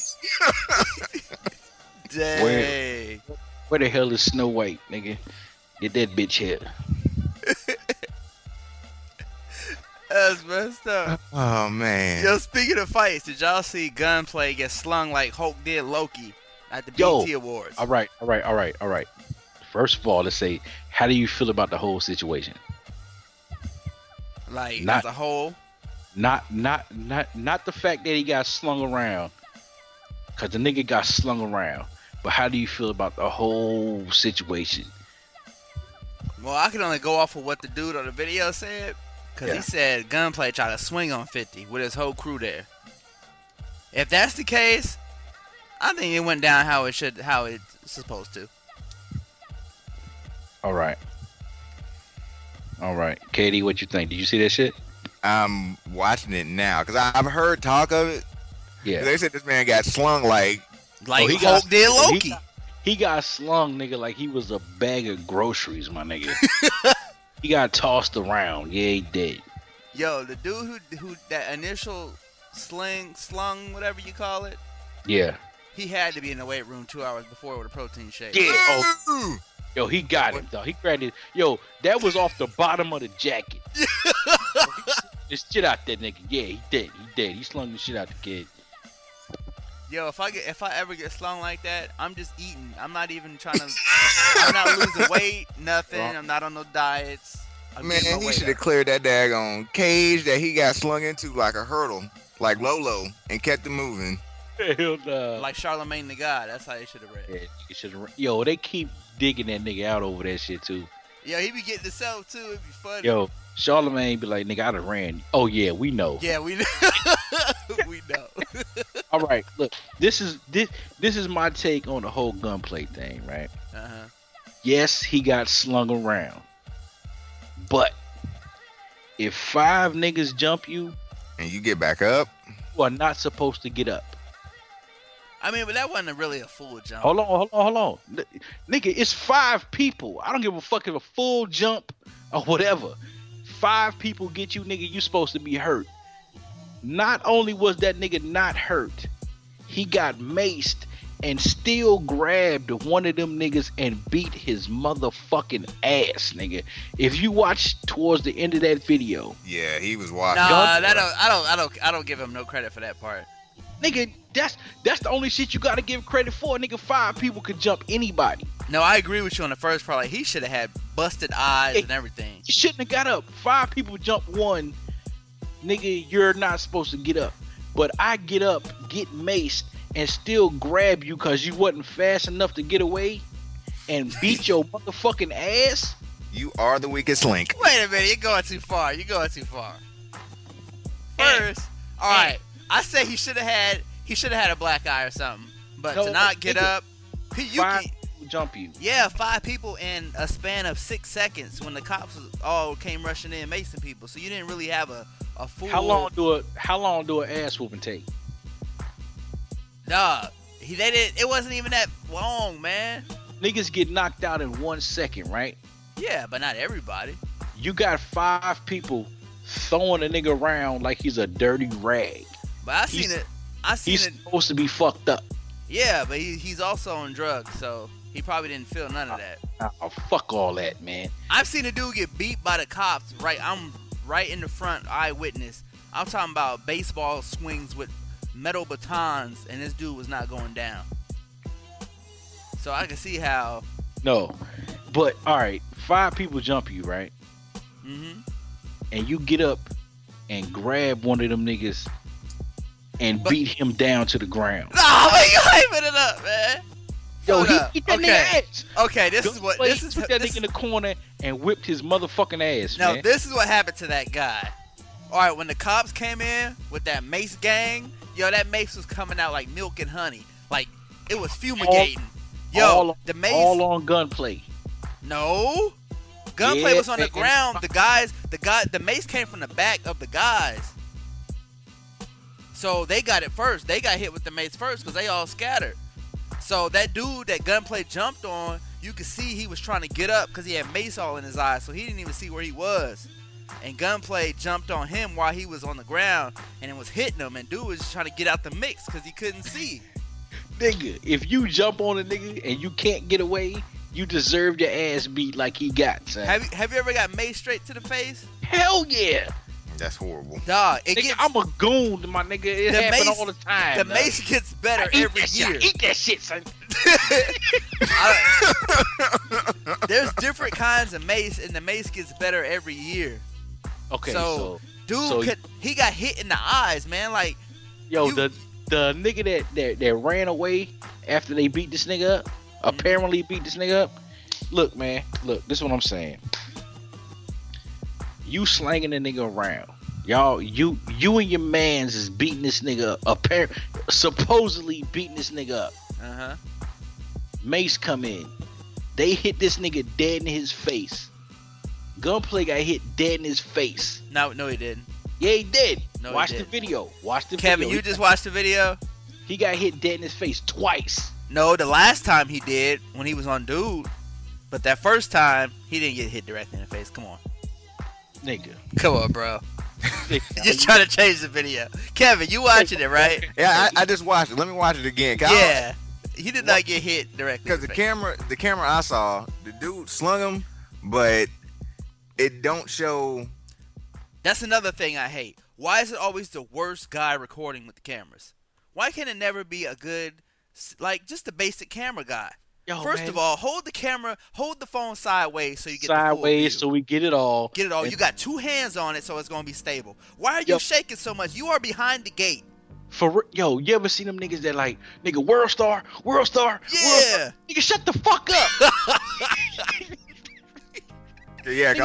Dang. Where the hell is Snow White, nigga? Get that bitch here. That's messed up. Oh, man. Yo, speaking of fights, did y'all see Gunplay get slung like Hulk did Loki at the BET Awards? All right. First of all, let's say, how do you feel about the whole situation? Like, as a whole? Not the fact that he got slung around, because the nigga got slung around. But how do you feel about the whole situation? Well, I can only go off of what the dude on the video said, because he said Gunplay tried to swing on 50 with his whole crew there. If that's the case, I think it went down how it's supposed to. All right. Katie, what you think? Did you see that shit? I'm watching it now because I've heard talk of it. Yeah. They said this man got slung like Hulk did Loki. He got slung, nigga, like he was a bag of groceries, my nigga. He got tossed around. Yeah, he did. Yo, the dude who that initial slung, whatever you call it. Yeah. He had to be in the weight room 2 hours before with a protein shake. Yeah. Oh. Yo, he got him, though. He grabbed it. Yo, that was off the bottom of the jacket. This shit out that nigga. Yeah, he did. He slung the shit out the kid. Yo, if I ever get slung like that, I'm just eating. I'm not even trying to. I'm not losing weight. Nothing. I'm not on no diets. Man, he should have cleared that daggone cage that he got slung into like a hurdle, like Lolo, and kept it moving. Hell no. Like Charlemagne the God. That's how he should have read. Yeah, yo, they keep digging that nigga out over that shit too. Yo, he be getting himself too. It'd be funny. Yo, Charlemagne be like, nigga, I done ran. Oh yeah, we know. Yeah, we know. We know. All right, look, this is my take on the whole Gunplay thing, right? Uh-huh. Yes, he got slung around, but if 5 niggas jump you and you get back up, you are not supposed to get up. I mean, but that wasn't really a full jump. Hold on. Nigga, it's 5 people. I don't give a fuck if a full jump or whatever. 5 people get you, nigga, you supposed to be hurt. Not only was that nigga not hurt, he got maced and still grabbed one of them niggas and beat his motherfucking ass, nigga. If you watch towards the end of that video. Yeah, he was watching. Nah, I don't give him no credit for that part. Nigga, that's the only shit you gotta give credit for. Nigga, 5 people could jump anybody. No, I agree with you on the first part. Like, he should have had busted eyes and everything. You shouldn't have got up. 5 people jump one. Nigga, you're not supposed to get up. But I get up, get maced, and still grab you because you wasn't fast enough to get away and beat your motherfucking ass. You are the weakest link. Wait a minute, you're going too far. First, all right. I say he should have had a black eye or something. But to not get up, you can jump you. Yeah, 5 people in a span of 6 seconds when the cops all came rushing in macing people. So you didn't really have a full. How long do an ass whooping take? Dog, it wasn't even that long, man. Niggas get knocked out in 1 second, right? Yeah, but not everybody. You got 5 people throwing a nigga around like he's a dirty rag. But he's supposed to be fucked up. Yeah, but he's also on drugs, so he probably didn't feel none of that. Oh, fuck all that, man. I've seen a dude get beat by the cops. I'm right in the front, eyewitness. I'm talking about baseball swings with metal batons, and this dude was not going down. So I can see how. No, but all right, 5 people jump you, right? Mm-hmm. And you get up and grab one of them niggas and beat him down to the ground. No, man, you hyping it up, man. Yo, he beat that nigga ass. Okay, this is took that nigga in the corner and whipped his motherfucking ass. No, man. this is what happened to that guy. All right, when the cops came in with that Mace gang, yo, that Mace was coming out like milk and honey. Like, it was fumigating. The Mace. All on gunplay. No. Gunplay was on the ground. The Mace came from the back of the guys. So they got it first. They got hit with the Mace first because they all scattered. So that dude that Gunplay jumped on, you could see he was trying to get up because he had Mace all in his eyes, so he didn't even see where he was. And Gunplay jumped on him while he was on the ground, and it was hitting him, and dude was just trying to get out the mix because he couldn't see. Nigga, if you jump on a nigga and you can't get away, you deserve your ass beat like he got, son. Have you ever got Mace straight to the face? Hell yeah. That's horrible. Dog, I'm a goon, my nigga. It happen all the time. The Mace gets better every year. Eat that shit, son. There's different kinds of Mace, and the Mace gets better every year. Okay, he got hit in the eyes, man. Like, the nigga that ran away after they beat this nigga up, apparently beat this nigga up. Look, man, this is what I'm saying. You slanging the nigga around. Y'all, you and your mans is beating this nigga up. Supposedly beating this nigga up. Uh-huh. Mace come in. They hit this nigga dead in his face. Gunplay got hit dead in his face. No, he didn't. Yeah, he did. No, Watch he the didn't. video. Kevin, you just watched the video? He got hit dead in his face twice. No, the last time he did, when he was on Dude. But that first time, he didn't get hit directly in the face. Come on. Nigga. Come on, bro. You're trying to change the video. Kevin, you watching it, right? Yeah, I just watched it. Let me watch it again. Yeah. He did not get hit directly. Because the camera I saw, the dude slung him, but it don't show. That's another thing I hate. Why is it always the worst guy recording with the cameras? Why can't it never be a good, like, just a basic camera guy? Yo, First man. of all, hold the phone sideways so you get sideways the full view. So we get it all. Get it all. You got two hands on it, so it's gonna be stable. Why are you shaking so much? You are behind the gate. You ever seen them niggas that like, nigga, World Star? Yeah. World Star. Nigga, shut the fuck up. Yeah,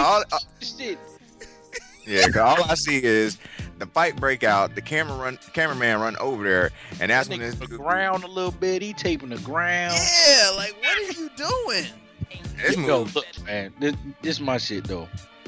cause all I see is the fight break out, the cameraman run over there, and that's when this the ground a little bit. He taping the ground. Yeah, like what are you doing? Yo, look, man, this my shit though.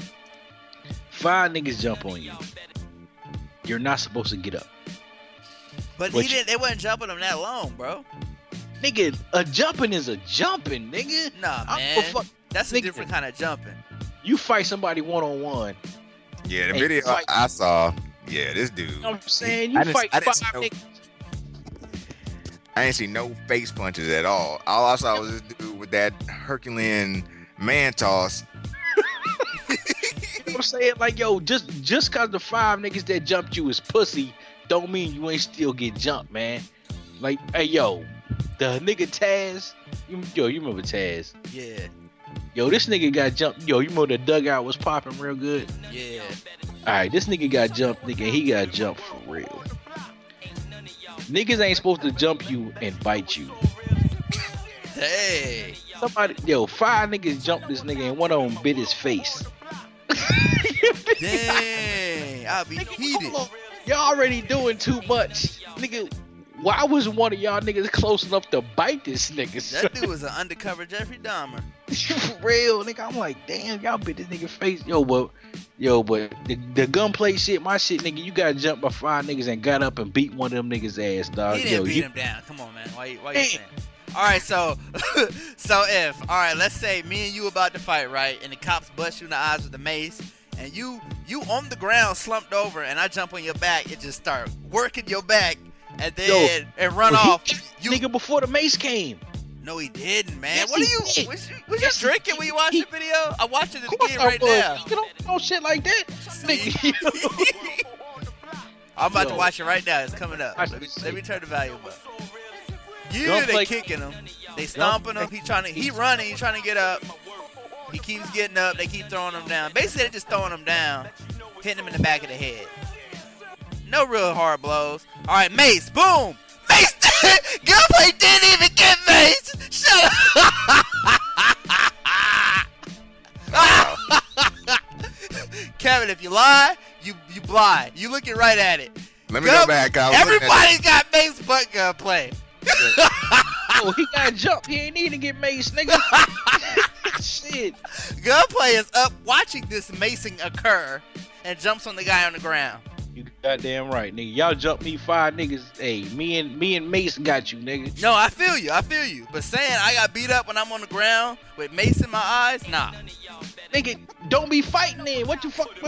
5 niggas jump on you. You're not supposed to get up. But he didn't. They wasn't jumping him that long, bro. Nigga, a jumping is a jumping, nigga. Nah, man. That's a different kind of jumping. You fight somebody one-on-one. Yeah, the video I saw. Yeah, this dude. You know what I'm saying? You fight 5 niggas. I didn't see no face punches at all. All I saw was this dude with that Herculean man toss. You know what I'm saying? Like, yo, just cause the 5 niggas that jumped you is pussy, don't mean you ain't still get jumped, man. Like, hey, yo, the nigga Taz, you remember Taz? Yeah. Yo, this nigga got jumped. Yo, you remember the dugout was popping real good? Yeah. Alright, this nigga got jumped, nigga. He got jumped for real. Niggas ain't supposed to jump you and bite you. Hey. 5 niggas jumped this nigga and one of them bit his face. Dang, I'll be heated. Y'all already doing too much. Nigga, why was one of y'all niggas close enough to bite this nigga? That dude was an undercover Jeffrey Dahmer. For real, nigga. I'm like, damn, y'all bit this nigga face. But the gunplay shit, my shit, nigga, you got jumped by 5 niggas and got up and beat one of them niggas' ass, dog. He didn't beat him down. Come on, man. Why you saying? All right, so let's say me and you about to fight, right? And the cops bust you in the eyes with the mace, and you on the ground slumped over, and I jump on your back and just start working your back, and then and run off. Nigga, before the mace came. No, he didn't, man. Yes, what are you? Was you drinking when you watched the video? I'm watching it again right now. You don't shit like that, nigga. I'm about to watch it right now. It's coming up. Let me turn the volume up. They kicking him. They stomping him. He running. He's trying to get up. He keeps getting up. They keep throwing him down. Basically, they're just throwing him down, hitting him in the back of the head. No real hard blows. All right, Mace. Boom. Mace. Gunplay didn't even get Mace. Shut up. Kevin, if you lie, You blind. You looking right at it. Let me go back. Everybody's got Mace but Gunplay. Oh, he got jumped. He ain't need to get Mace, nigga. Shit. Gunplay is up watching this macing occur and jumps on the guy on the ground. You goddamn right, nigga. Y'all jump me 5 niggas. Hey, me and Mace got you, nigga. No, I feel you. But saying I got beat up when I'm on the ground with Mace in my eyes, nah. Nigga, don't be fighting then. What you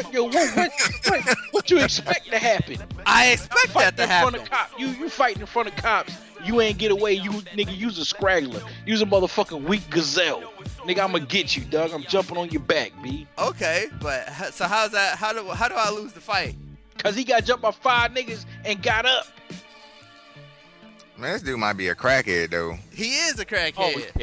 expect to happen? I expect that to happen. In front of cops. You fighting in front of cops. You ain't get away. You nigga, use a scraggler. Use a motherfucking weak gazelle. Nigga, I'ma get you, dog. I'm jumping on your back, B. Okay, but so how's that? How do I lose the fight? Cause he got jumped by 5 niggas and got up. Man, this dude might be a crackhead though. He is a crackhead.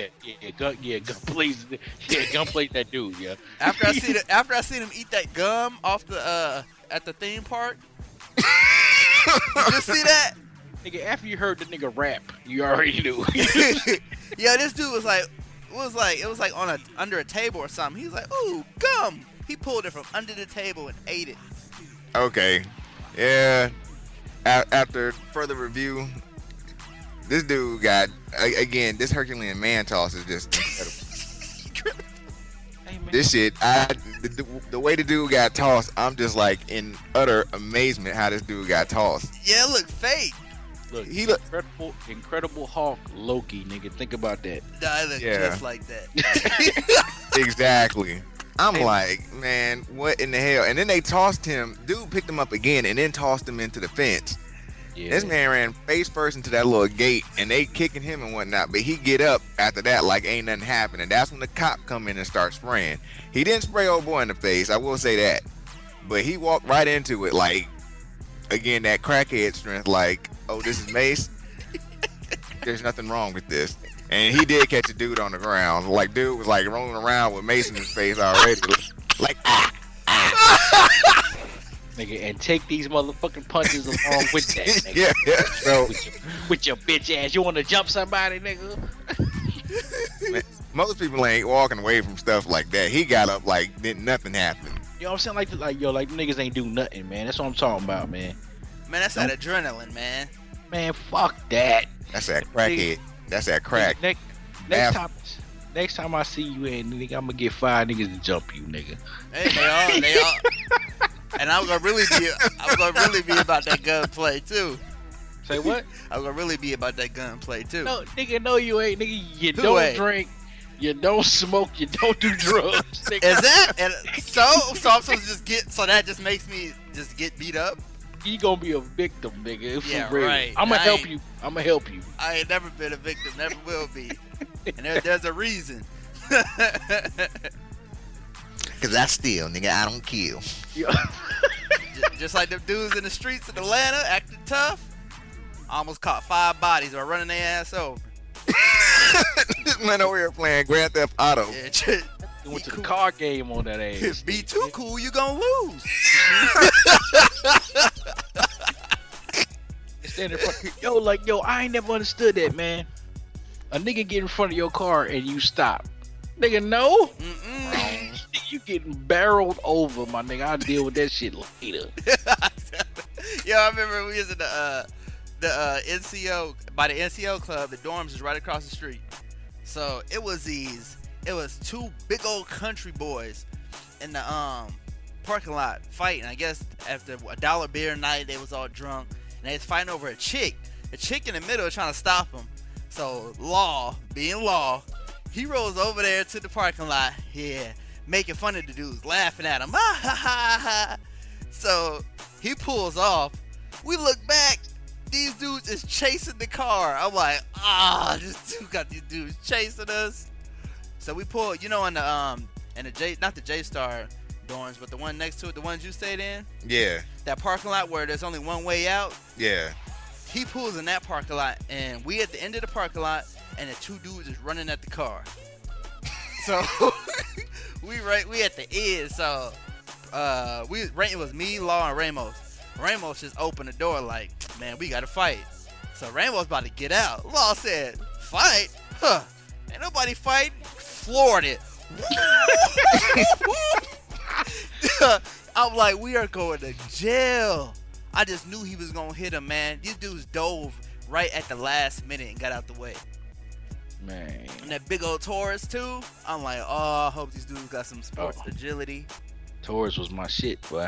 Gunplay that dude, yeah. After I seen him eat that gum off the at the theme park. You just see that? Nigga, after you heard the nigga rap, you already knew. Yeah, this dude was like, it was like under a table or something. He was like, ooh, gum. He pulled it from under the table and ate it. Okay, yeah. After further review, this dude got again. This Herculean man toss is just incredible. Hey, this shit, the way the dude got tossed, I'm just like in utter amazement how this dude got tossed. Yeah, it looked fake. Look, he looked Incredible Hulk Loki, nigga. Think about that. I look just like that. Exactly. I'm like, man, what in the hell? And then they tossed him. Dude picked him up again and then tossed him into the fence. Yeah. This man ran face first into that little gate, and they kicking him and whatnot. But he get up after that like ain't nothing happened. And that's when the cop come in and start spraying. He didn't spray old boy in the face, I will say that. But he walked right into it like, again, that crackhead strength. Like, oh, this is Mace. There's nothing wrong with this. And he did catch a dude on the ground. Like, dude was like rolling around with Mace in his face already. Like, Nigga, and take these motherfucking punches along with that, nigga. Yeah. So, with your bitch ass. You want to jump somebody, nigga? Man, most people ain't walking away from stuff like that. He got up like nothing happened. You know what I'm saying? Like niggas ain't do nothing, man. That's what I'm talking about, man. Man, that's that adrenaline, man. Man, fuck that. That's that crackhead. That's that crack. Next time I see you, nigga, I'm gonna get 5 niggas to jump you, nigga. Hey, they all. And I'm gonna really be about that gunplay too. Say what? I'm gonna really be about that gunplay too. No, nigga, no, you ain't, nigga. You don't drink, you don't smoke, you don't do drugs. Nigga. Is that? And so I'm supposed to just get? So that just makes me just get beat up? You gonna be a victim, nigga. Yeah, real. right. I'm gonna help you. I ain't never been a victim, never will be. And there's a reason. Cause I steal, nigga. I don't kill. Just like them dudes in the streets of Atlanta acting tough. Almost caught 5 bodies or running their ass over. This man over here playing Grand Theft Auto. Yeah, went to the car game on that ass. Be too cool, you gonna lose. Stand in front. Yo, I ain't never understood that, man. A nigga get in front of your car and you stop. Nigga, no. You getting barreled over, my nigga. I'll deal with that shit later. Yo, I remember we was in the NCO, by the NCO club. The dorms is right across the street. So it was 2 big old country boys in the parking lot fighting. I guess after a $1 beer night, they was all drunk and they was fighting over a chick. A chick in the middle trying to stop them. So Law, being Law, he rolls over there to the parking lot, making fun of the dudes, laughing at him. So he pulls off. We look back. These dudes is chasing the car. I'm like, this dude got these dudes chasing us. So we pull, in the not the J-Star dorms, but the one next to it, the ones you stayed in. Yeah. That parking lot where there's only one way out. Yeah. He pulls in that parking lot, and we at the end of the parking lot, and the 2 dudes is running at the car. So we at the end. So it was me, Law, and Ramos. Ramos just opened the door like, man, we gotta fight. So Ramos about to get out. Law said, fight? Huh? Ain't nobody fighting. Floored it. I'm like, we are going to jail. I just knew he was gonna hit him, man. These dudes dove right at the last minute and got out the way. Man. And that big old Taurus too. I'm like, oh, I hope these dudes got some sports agility. Taurus was my shit, boy.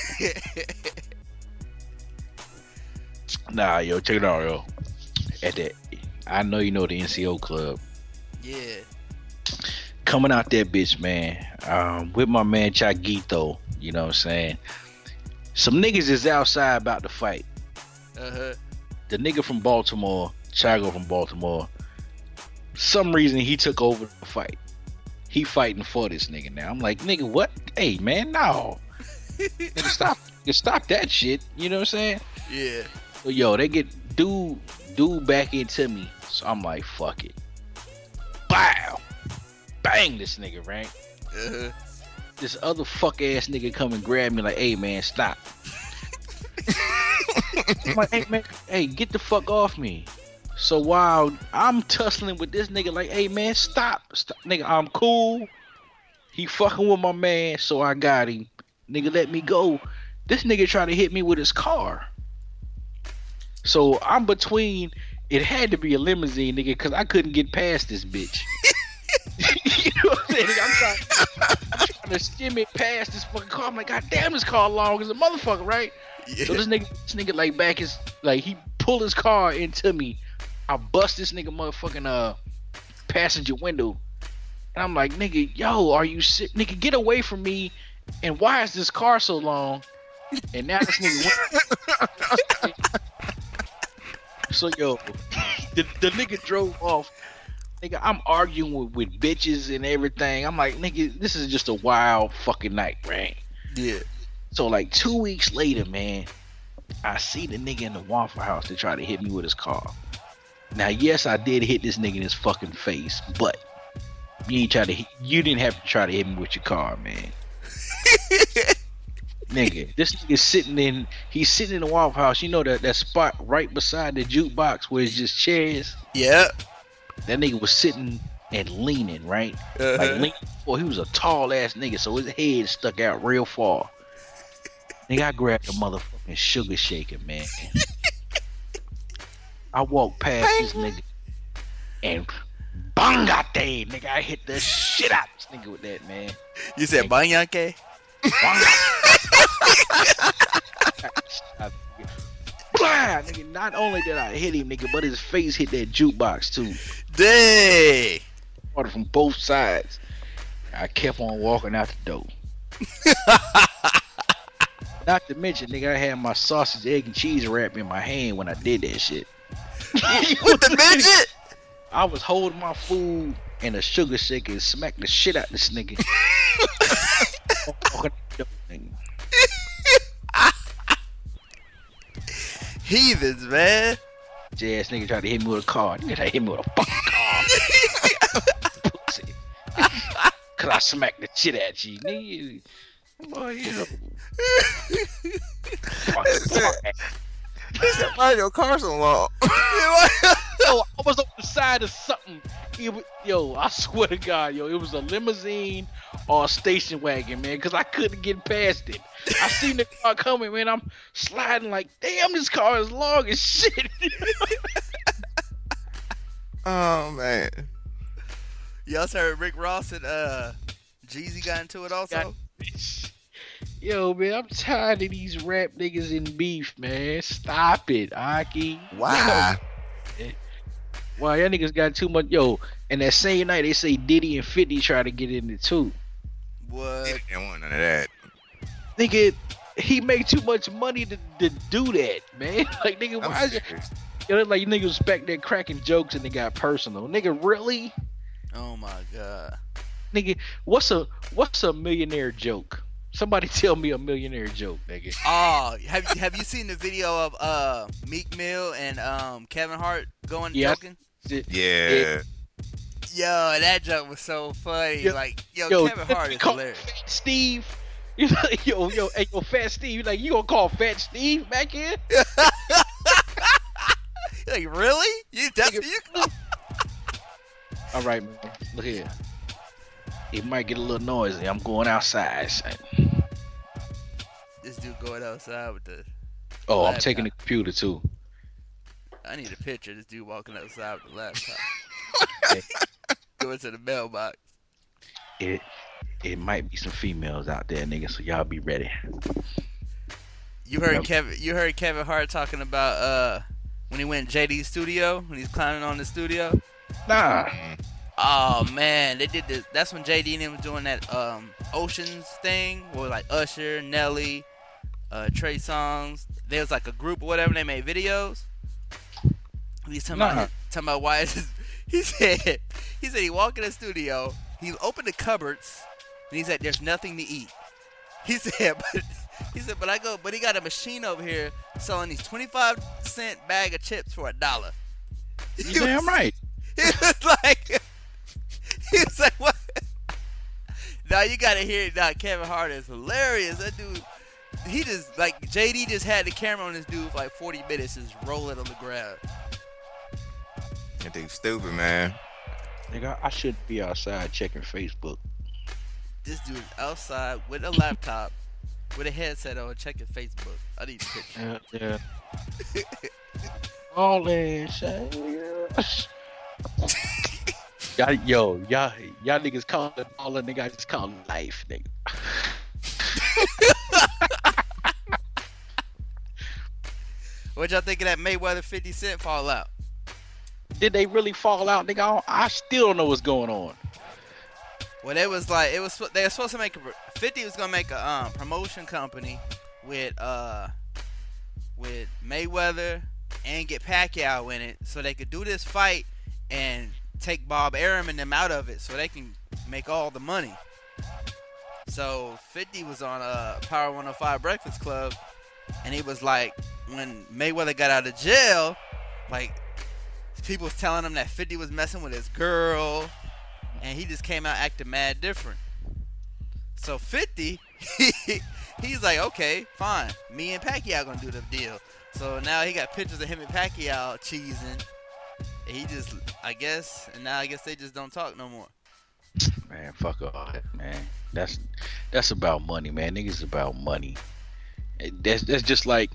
Nah, yo, check it out, yo. At that, I know you know the NCO club. Yeah. Coming out that bitch, man. With my man Chaguito, you know what I'm saying? Some niggas is outside about to fight. Uh-huh. The nigga from Baltimore, Chago from Baltimore, some reason he took over the fight. He fighting for this nigga now. I'm like, nigga, what? Hey, man, no. Nigga, stop that shit. You know what I'm saying? Yeah. So, yo, they get dude back into me. So I'm like, fuck it. Bow. Bang this nigga, right? Uh-huh. This other fuck ass nigga come and grab me like, hey, man, stop. I'm like, hey, man, hey, get the fuck off me. So while I'm tussling with this nigga like, hey, man, stop. Nigga, I'm cool. He fucking with my man, so I got him. Nigga, let me go. This nigga tried to hit me with his car. So I'm between, it had to be a limousine, nigga, because I couldn't get past this bitch. You know what I'm saying? I'm trying to skim it past this fucking car. I'm like, God damn, this car long as a motherfucker, right? Yeah. So this nigga like back his, like he pulled his car into me. I bust this nigga motherfucking passenger window. And I'm like, nigga, yo, are you sick? Nigga, get away from me. And why is this car so long? And now this nigga went. So yo, the nigga drove off. Nigga, I'm arguing with bitches and everything. I'm like, nigga, this is just a wild fucking night, right? Yeah. So like 2 weeks later, man, I see the nigga in the Waffle House to try to hit me with his car. Now, yes, I did hit this nigga in his fucking face, but you didn't have to try to hit me with your car, man. Nigga, this nigga's sitting in the Waffle House. You know that spot right beside the jukebox where it's just chairs? Yeah. That nigga was sitting and leaning, right? Uh-huh. Like leaning. Boy, he was a tall ass nigga, so his head stuck out real far. Nigga, I grabbed a motherfucking sugar shaker, man. I walked past this nigga and bangate, nigga. I hit the shit out this nigga with that, man. You said bangake? Blah, nigga, not only did I hit him, nigga, but his face hit that jukebox too. Dang. Ordered from both sides. I kept on walking out the door. Not to mention, nigga, I had my sausage, egg, and cheese wrap in my hand when I did that shit. What the midget? I was holding my food and a sugar shaker and smacked the shit out this nigga. Heathens, man. Ass nigga tried to hit me with a car. Nigga tried to hit me with a fucking car. Pussy. Cause I smacked the shit at you, nigga. Boy, you know. Why your car so long? Yo, I was on the side of something. Yo, I swear to God, yo, it was a limousine or a station wagon, man, because I couldn't get past it. I seen the car coming, man. I'm sliding like, damn, this car is long as shit. Oh, man. You also heard Rick Ross and Jeezy got into it also? Yo, man, I'm tired of these rap niggas in beef, man. Stop it, Aki. Why? Wow, y'all niggas got too much. Yo, and that same night, they say Diddy and 50 try to get in it too. What? He didn't want none of that. Nigga, he make too much money to do that, man. Like, nigga, why is it? Yo, like, niggas was back there cracking jokes and they got personal. Nigga, really? Oh my God. Nigga, what's a millionaire joke? Somebody tell me a millionaire joke, nigga. Oh, have you seen the video of Meek Mill and Kevin Hart joking? Yeah. Yo, that joke was so funny. Like, yo Kevin Hart is hilarious. Fat Steve. You like, yo, hey, Fat Steve. You like, you gonna call Fat Steve back in? Like, really? You All right, man. Look here. It might get a little noisy. I'm going outside, son. This dude going outside with the. Oh, I'm laptop. taking the computer too. I need a picture of this dude walking outside with the laptop. Going to the mailbox. It might be some females out there, nigga. So y'all be ready. You heard Yep. Kevin. You heard Kevin Hart talking about when he went in JD's studio when he's climbing on the studio. Nah. Oh man, they did this. That's when JD and him was doing that Oceans thing with like Usher, Nelly, Trey Songz. There was like a group or whatever. And they made videos. He's talking about why is this, he said he walked in the studio. He opened the cupboards and he said there's nothing to eat. He said but he got a machine over here selling these 25-cent bag of chips for $1. You damn right. He was like, what? Now you gotta hear it. Now Kevin Hart is hilarious. That dude, he just like JD just had the camera on this dude for like 40 minutes, just rolling on the ground. That dude's stupid, man. Nigga, I shouldn't be outside checking Facebook. This dude is outside with a laptop, with a headset on, checking Facebook. I need a picture. Yeah. All that shit. Y'all niggas call it all the nigga. I just call it life, nigga. What y'all think of that Mayweather 50 Cent fallout? Did they really fall out, nigga? I still don't know what's going on. Well, they were supposed to make 50 was gonna make a promotion company with Mayweather and get Pacquiao in it, so they could do this fight and take Bob Arum and them out of it, so they can make all the money. So 50 was on Power 105 Breakfast Club, and he was like, when Mayweather got out of jail, like people was telling him that 50 was messing with his girl, and he just came out acting mad different. So 50, he's like, okay, fine, me and Pacquiao gonna do the deal. So now he got pictures of him and Pacquiao cheesing. And he just, I guess they just don't talk no more. Man, fuck all that, man. That's about money, man. Niggas about money. That's just like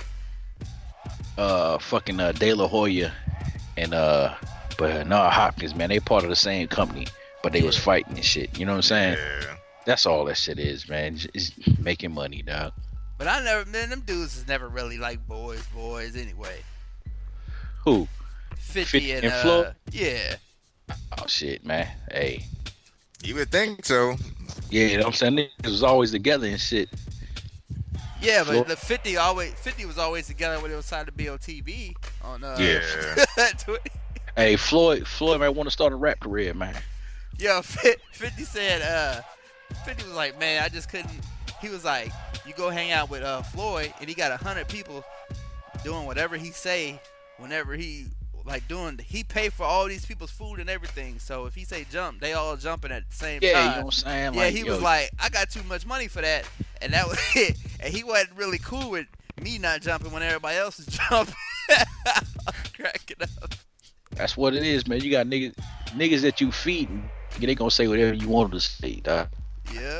fucking De La Hoya and Bernard Hopkins, man. They part of the same company, but they was fighting and shit. You know what I'm saying? Yeah. That's all that shit is, man. It's making money, dog. But them dudes is never really like boys anyway. Who? 50 and Flo? yeah. Oh shit, man. Hey. You would think so. Yeah, you know what I'm saying? Niggas was always together and shit. Yeah, but Flo? the 50 was always together when it was time to be on TV on Yeah. Hey, Floyd might want to start a rap career, man. Yo, 50 said 50 was like, man, I just couldn't. He was like, you go hang out with Floyd, and he got 100 people doing whatever he say whenever he like doing. He paid for all these people's food and everything. So if he say jump, they all jumping at the same time. Yeah, you know what I'm saying? Yeah, Like, he yo, was like, I got too much money for that, and that was it. And he wasn't really cool with me not jumping when everybody else is jumping. Cracking up. that's what it is, man. You got niggas that you feeding. They gonna say whatever you want them to say, dog. Yeah.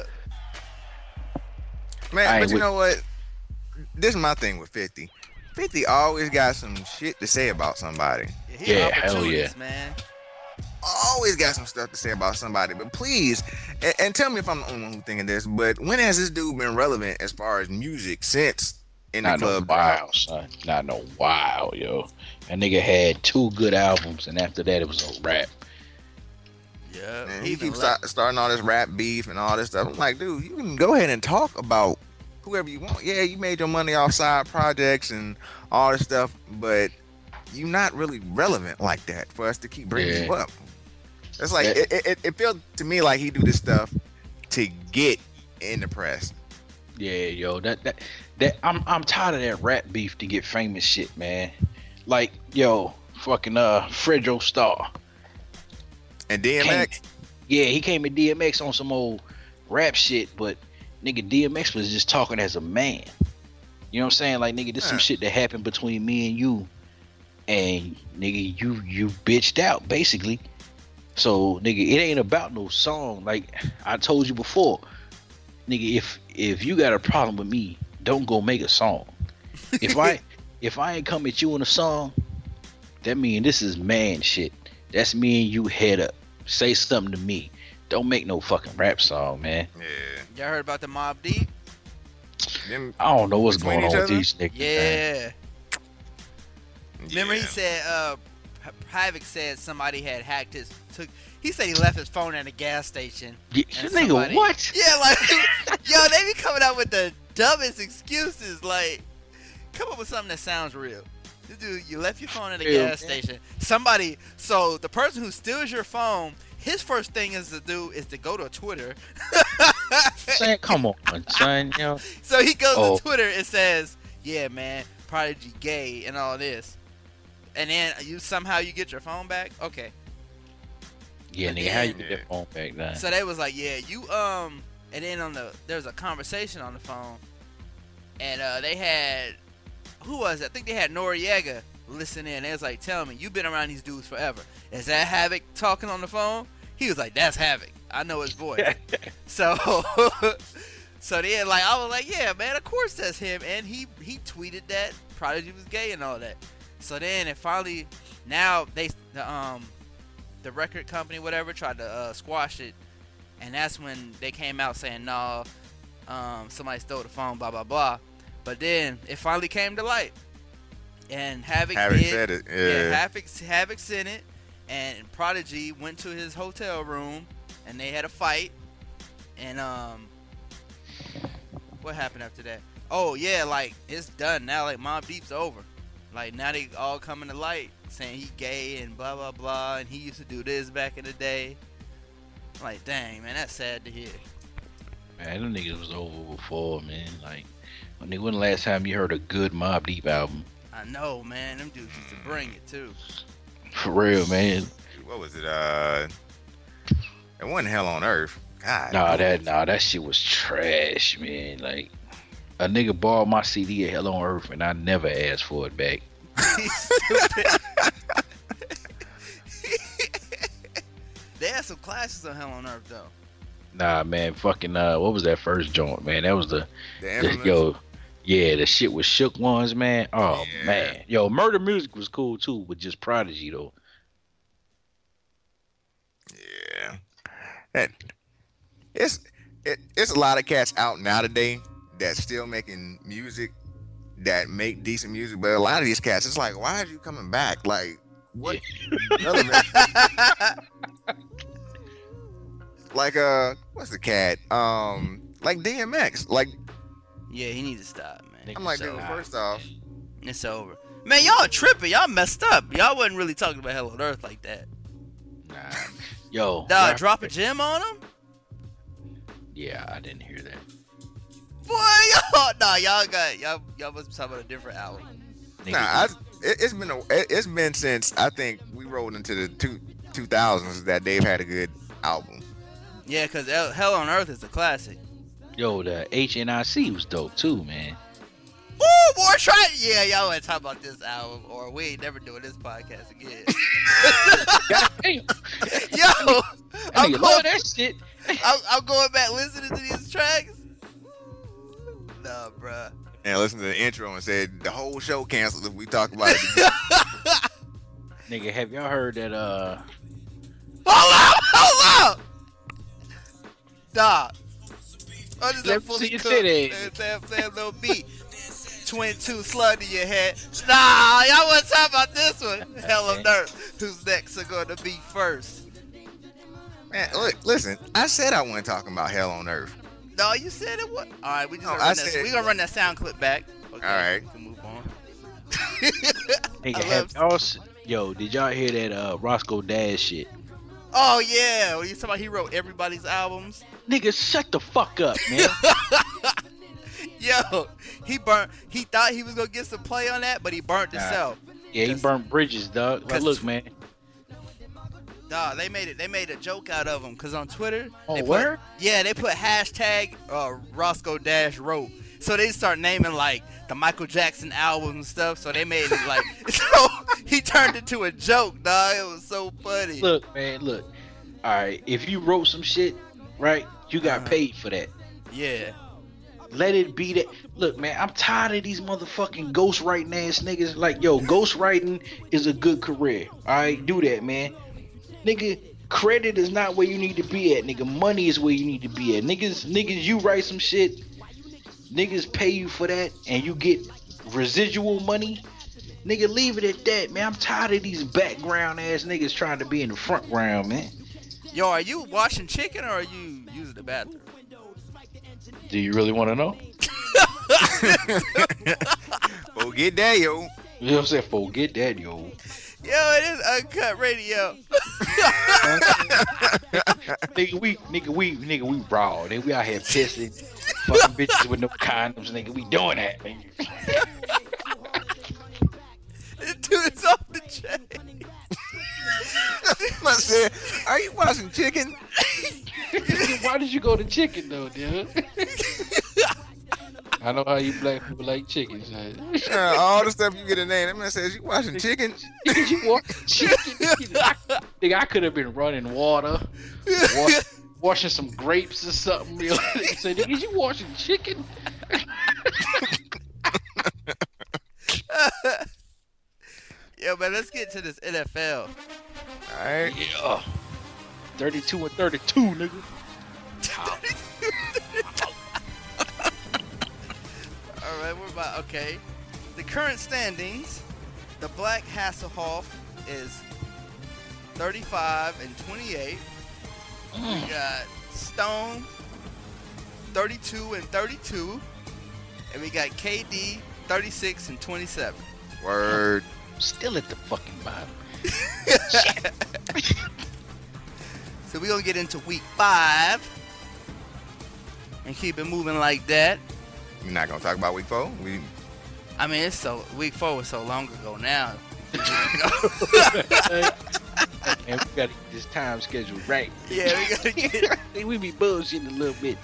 Man, but you know what? This is my thing with 50. 50 always got some shit to say about somebody. Yeah, hell yeah. Man. Always got some stuff to say about somebody. But please, and tell me if I'm the only one who's thinking this, but when has this dude been relevant as far as music since in the club? Wow, son. Not no wow, yo. That nigga had 2 good albums, and after that, it was a rap. Yeah. And he keeps starting all this rap beef and all this stuff. I'm like, dude, you can go ahead and talk about whoever you want. Yeah, you made your money off side projects and all this stuff, but you're not really relevant like that for us to keep bringing you up. It's like it feels to me like he do this stuff to get in the press. Yeah, yo, that I'm tired of that rap beef to get famous shit, man. Like, yo, fucking Fredro Starr. And DMX? He came at DMX on some old rap shit, but nigga, DMX was just talking as a man. You know what I'm saying? Like, nigga, this some shit that happened between me and you, and nigga, you bitched out, basically. So, nigga, it ain't about no song. Like I told you before, nigga, if you got a problem with me don't go make a song. If I ain't come at you in a song, that mean this is man shit. That's me and you head up. Say something to me. Don't make no fucking rap song, man. Yeah. Y'all heard about the Mobb Deep? I don't know what's Between going on each with other? these niggas. Man. Yeah. Remember he said Havoc said somebody had hacked his he said he left his phone at a gas station. Yeah, and nigga, what? Yeah, like yo, they be coming out with the dumbest excuses. Like, come up with something that sounds real. This dude, you left your phone at a gas station. Somebody, so the person who steals your phone, his first thing is to go to Twitter. Son, come on, son. You know? So he goes to Twitter and says, "Yeah, man, Prodigy gay and all this," and then somehow you get your phone back. Okay. Yeah, nigga, how you get that phone back then? So they was like, "Yeah, you and then there was a conversation on the phone, and they had who was it? I think they had Noriega listen in. They was like, "Tell me, you've been around these dudes forever. Is that Havoc talking on the phone?" He was like, "That's Havoc. I know his voice." So then, like, I was like, "Yeah, man, of course that's him." And he tweeted that Prodigy was gay and all that. So then it finally, now the record company, whatever, tried to squash it, and that's when they came out saying, "No, somebody stole the phone, blah blah blah." But then it finally came to light, and Havoc said it. Yeah, Havoc sent it, and Prodigy went to his hotel room, and they had a fight, and what happened after that? Oh yeah, like it's done now. Like Mobb Deep's over. Like now they all coming to light, saying he gay and blah blah blah, and he used to do this back in the day. Like, dang, man, that's sad to hear. Man, them niggas was over before, man. Like, when the last time you heard a good Mobb Deep album? I know, man. Them dudes used to bring it too. For real, man. What was it? It wasn't Hell on Earth. God. That shit was trash, man. Like, a nigga borrowed my CD of Hell on Earth, and I never asked for it back. They had some classes on Hell on Earth though. Nah, man, fucking what was that first joint, man? That was the Infamous? the shit with Shook Ones, man. Oh Yeah. man, yo, Murder Music was cool too, but just Prodigy though. Yeah. It's a lot of cats out nowadays that's still making music that make decent music, but a lot of these cats, it's like, why are you coming back? Like, what? Relevant? Like what's the cat? Like DMX. Like, yeah, he needs to stop, man. I'm like, dude, first off, it's over. Man, y'all tripping. Y'all messed up. Y'all wasn't really talking about Hell on Earth like that. Nah, yo, drop a gem on him? Yeah, I didn't hear that. Boy, y'all must be talking about a different album. nah, it's been since I think we rolled into the 2000s that they've had a good album. Yeah, because Hell on Earth is a classic. Yo, the HNIC was dope too, man. Ooh, more try. Yeah, y'all want to talk about this album, or we ain't never doing this podcast again. Yo, I'm love that shit. I'm going back listening to these tracks. Nah, bruh. And listen to the intro and said the whole show canceled if we talk about it. Nigga, have y'all heard that? Hold up! Nah. I just Let me fully see your cooked. titties. Say a little beat. Twin 2 slug in your head. Nah, y'all want to talk about this one? Hell on Earth. Who's next are going to be first? Man, look, listen, I said I wasn't talking about Hell on Earth. No, you said it was. All right, we just No, we gonna run that sound clip back. Okay, all right, we can move on. Nigga, yo, did y'all hear that Roscoe Dash shit? Oh yeah, what you talking about? He wrote everybody's albums. Nigga, shut the fuck up, man. Yo, he thought he was gonna get some play on that, but he burnt himself. Yeah, he burnt bridges, dog. Like, look, man. Nah, they made a joke out of him because on Twitter. Oh, where? Yeah, they put hashtag Roscoe Dash wrote. So they start naming like the Michael Jackson album and stuff. So they made it like so he turned it to a joke, dog. It was so funny. Look, man, look. All right, if you wrote some shit, right, you got paid for that. Yeah. Let it be that. Look, man, I'm tired of these motherfucking ghostwriting ass niggas. Like, yo, ghostwriting is a good career. All right, do that, man. Nigga, credit is not where you need to be at. Nigga, money is where you need to be at. Niggas, you write some shit. Niggas pay you for that, and you get residual money. Nigga, leave it at that, man. I'm tired of these background ass niggas trying to be in the front ground, man. Yo, are you washing chicken or are you using the bathroom? Do you really want to know? Forget that, yo. You know what I'm saying? Forget that, yo. Yo, it is Uncut Radio. nigga, we raw. Nigga, we out here pissing, fucking bitches with no condoms, nigga. We doing that, man. This dude is off the chain. I said, are you watching chicken? Why did you go to chicken though, dude? I know how you black people like chicken, son. All the stuff you get a name. That man says, you watching chicken? Nigga, you watching chicken? Nigga, I could have been running water, washing some grapes or something. You know? Say, nigga, you watching chicken? Yo, man, let's get to this NFL. All right. Yeah. 32 and 32, nigga. All right, we're about okay. The current standings: the Black Hasselhoff is 35 and 28. We got Stone 32 and 32, and we got KD 36 and 27. Word. Still at the fucking bottom. So we're gonna get into week 5 and keep it moving like that. We're not gonna talk about week 4. I mean, it's so week 4 was so long ago now. And we gotta get this time schedule right. Yeah, we gotta get. We be bullshitting a little bit.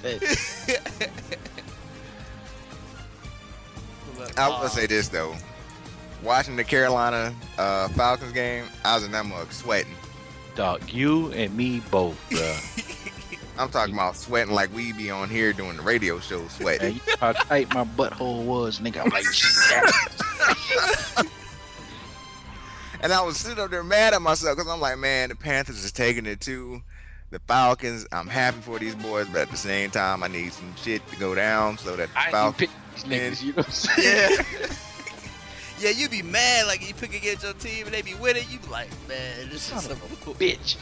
I will say this though. Watching the Carolina Falcons game, I was in that mug sweating. Dog, you and me both, bro. I'm talking about sweating like we be on here doing the radio show sweating. Man, you know how tight my butthole was, nigga. I'm like, shit. And I was sitting up there mad at myself because I'm like, man, the Panthers is taking it too. The Falcons, I'm happy for these boys, but at the same time, I need some shit to go down so that the Falcons pick these niggas, you know what I'm saying? Yeah. Yeah, you be mad like you pick against your team and they be winning. You be like, man, this is a bitch.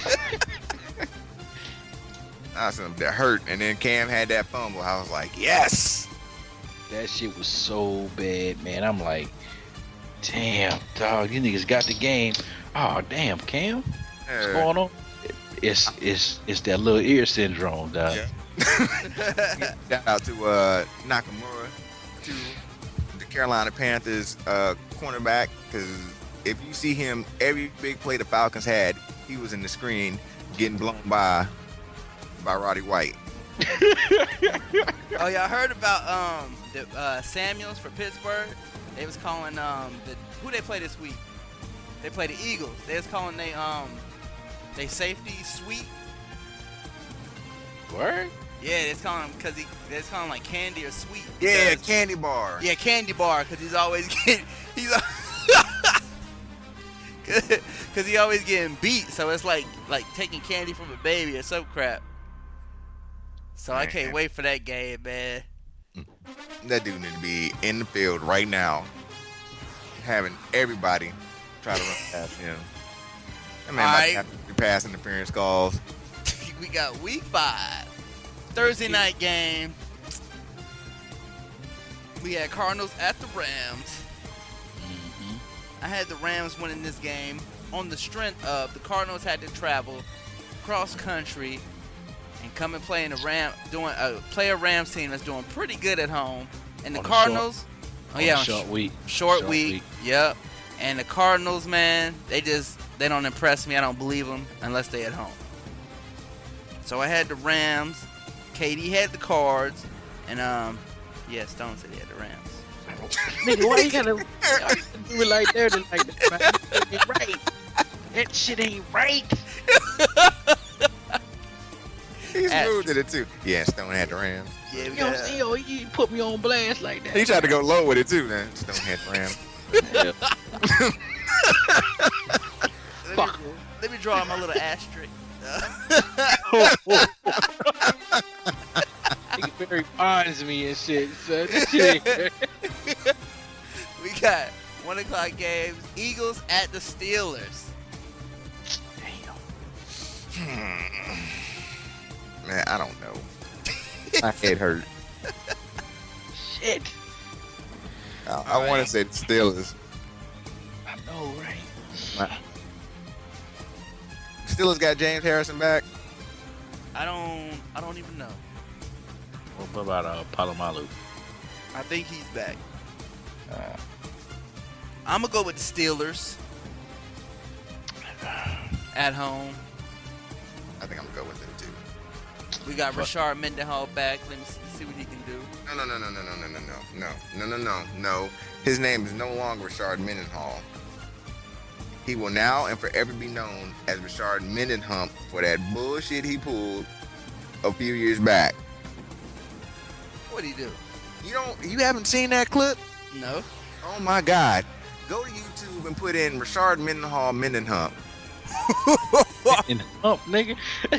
I was that hurt, and then Cam had that fumble. I was like, yes. That shit was so bad, man. I'm like, damn, dog, you niggas got the game. Oh, damn, Cam, what's going on? It's that little ear syndrome, dog. Yeah. Shout out to Nakamura, to the Carolina Panthers cornerback, because if you see him, every big play the Falcons had, he was in the screen getting blown by Roddy White. Oh, y'all heard about the Samuels for Pittsburgh? They was calling who they play this week? They play the Eagles. They was calling they safety Sweet. Word? Yeah, it's calling him because it's calling like Candy or Sweet. Yeah, Candy Bar. Yeah, Candy Bar, because he's always getting because he always getting beat. So it's like taking candy from a baby or some crap. So man, I can't wait for that game, man. That dude need to be in the field right now, having everybody try to run past him. That man might have to pass interference calls. We got week 5. Thursday night game. We had Cardinals at the Rams. I had the Rams winning this game on the strength of the Cardinals had to travel cross country and come and play in a Rams team that's doing pretty good at home. And the Cardinals, short week. Yep. And the Cardinals, man, they don't impress me. I don't believe them unless they at home. So I had the Rams. KD had the Cards, and Stone said he had the Rams. Nigga, why you gotta do it like that? Like that, man? That ain't right. That shit ain't right. He He smoothed asterisk. it too. Yeah, Stone had the Rams. Yeah, we You know, got you put me on blast like that. He tried to go low with it too, man. Stone had the Rams. Fuck. Let me draw my little asterisk. Nigga Barry Bonds me and shit. So this shit ain't- We got 1 o'clock games. Eagles at the Steelers. Man, I don't know. My head hurt. shit. I want to say the Steelers. I know, right? Steelers got James Harrison back. I don't even know. What about Palomalu? I think he's back. I'm gonna go with the Steelers at home. I think I'm gonna go with them too. We got Rashard Mendenhall back. Let me see what he can do. No. His name is no longer Rashard Mendenhall. He will now and forever be known as Rashard Mendenhump for that bullshit he pulled a few years back. What'd he do? You haven't seen that clip? No. Oh my God. Go to YouTube and put in Rashard Mendenhall Mendenhump. In hump, nigga.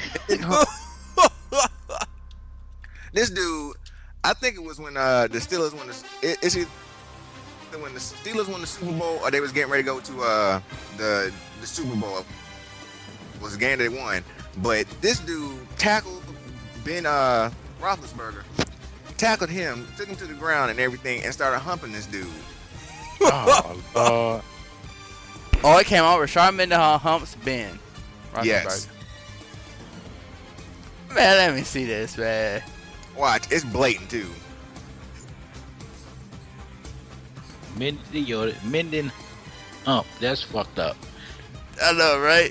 This dude, I think it was when the Steelers won it's either when the Steelers won the Super Bowl or they was getting ready to go to the Super Bowl. Was the game that they won. But this dude tackled Ben Roethlisberger. Tackled him, took him to the ground and everything, and started humping this dude. Oh, Oh, it came out. Rashard Mendenhall humps Ben. Yes. Man, let me see this, man. Watch, it's blatant too. Menden hump. That's fucked up. I know, right?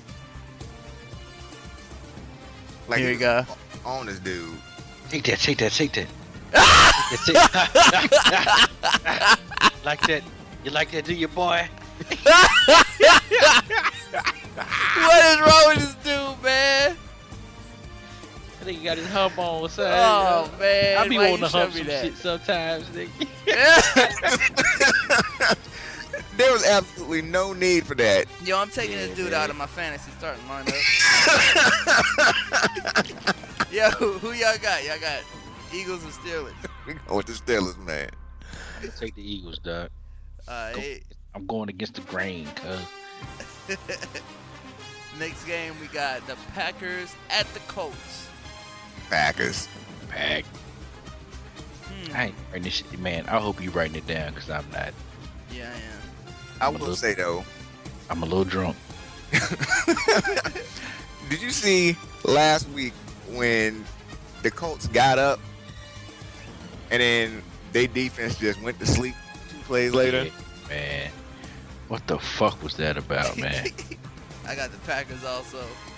Like Here he we go. was on this dude. Take that. Like that. You like that, do you, boy? What is wrong with this dude, man? I think he got his hump on. What's up? Oh, man. I be Why wanting you to hump show me some that? shit sometimes, nigga. There was absolutely no need for that. Yo, I'm taking this dude out of my fantasy starting lineup. Yo, who y'all got? Y'all got Eagles and Steelers. We go with the Steelers, man. Take the Eagles, dog. I'm going against the grain, cuz. Next game, we got the Packers at the Colts. Packers. Pack. I ain't writing this shit, man. I hope you writing it down, cause I'm not. Yeah, I am. I will say though, I'm a little drunk. did you see last week when the Colts got up and then their defense just went to sleep 2 plays later? Yeah, man, what the fuck was that about, man? I got the Packers also.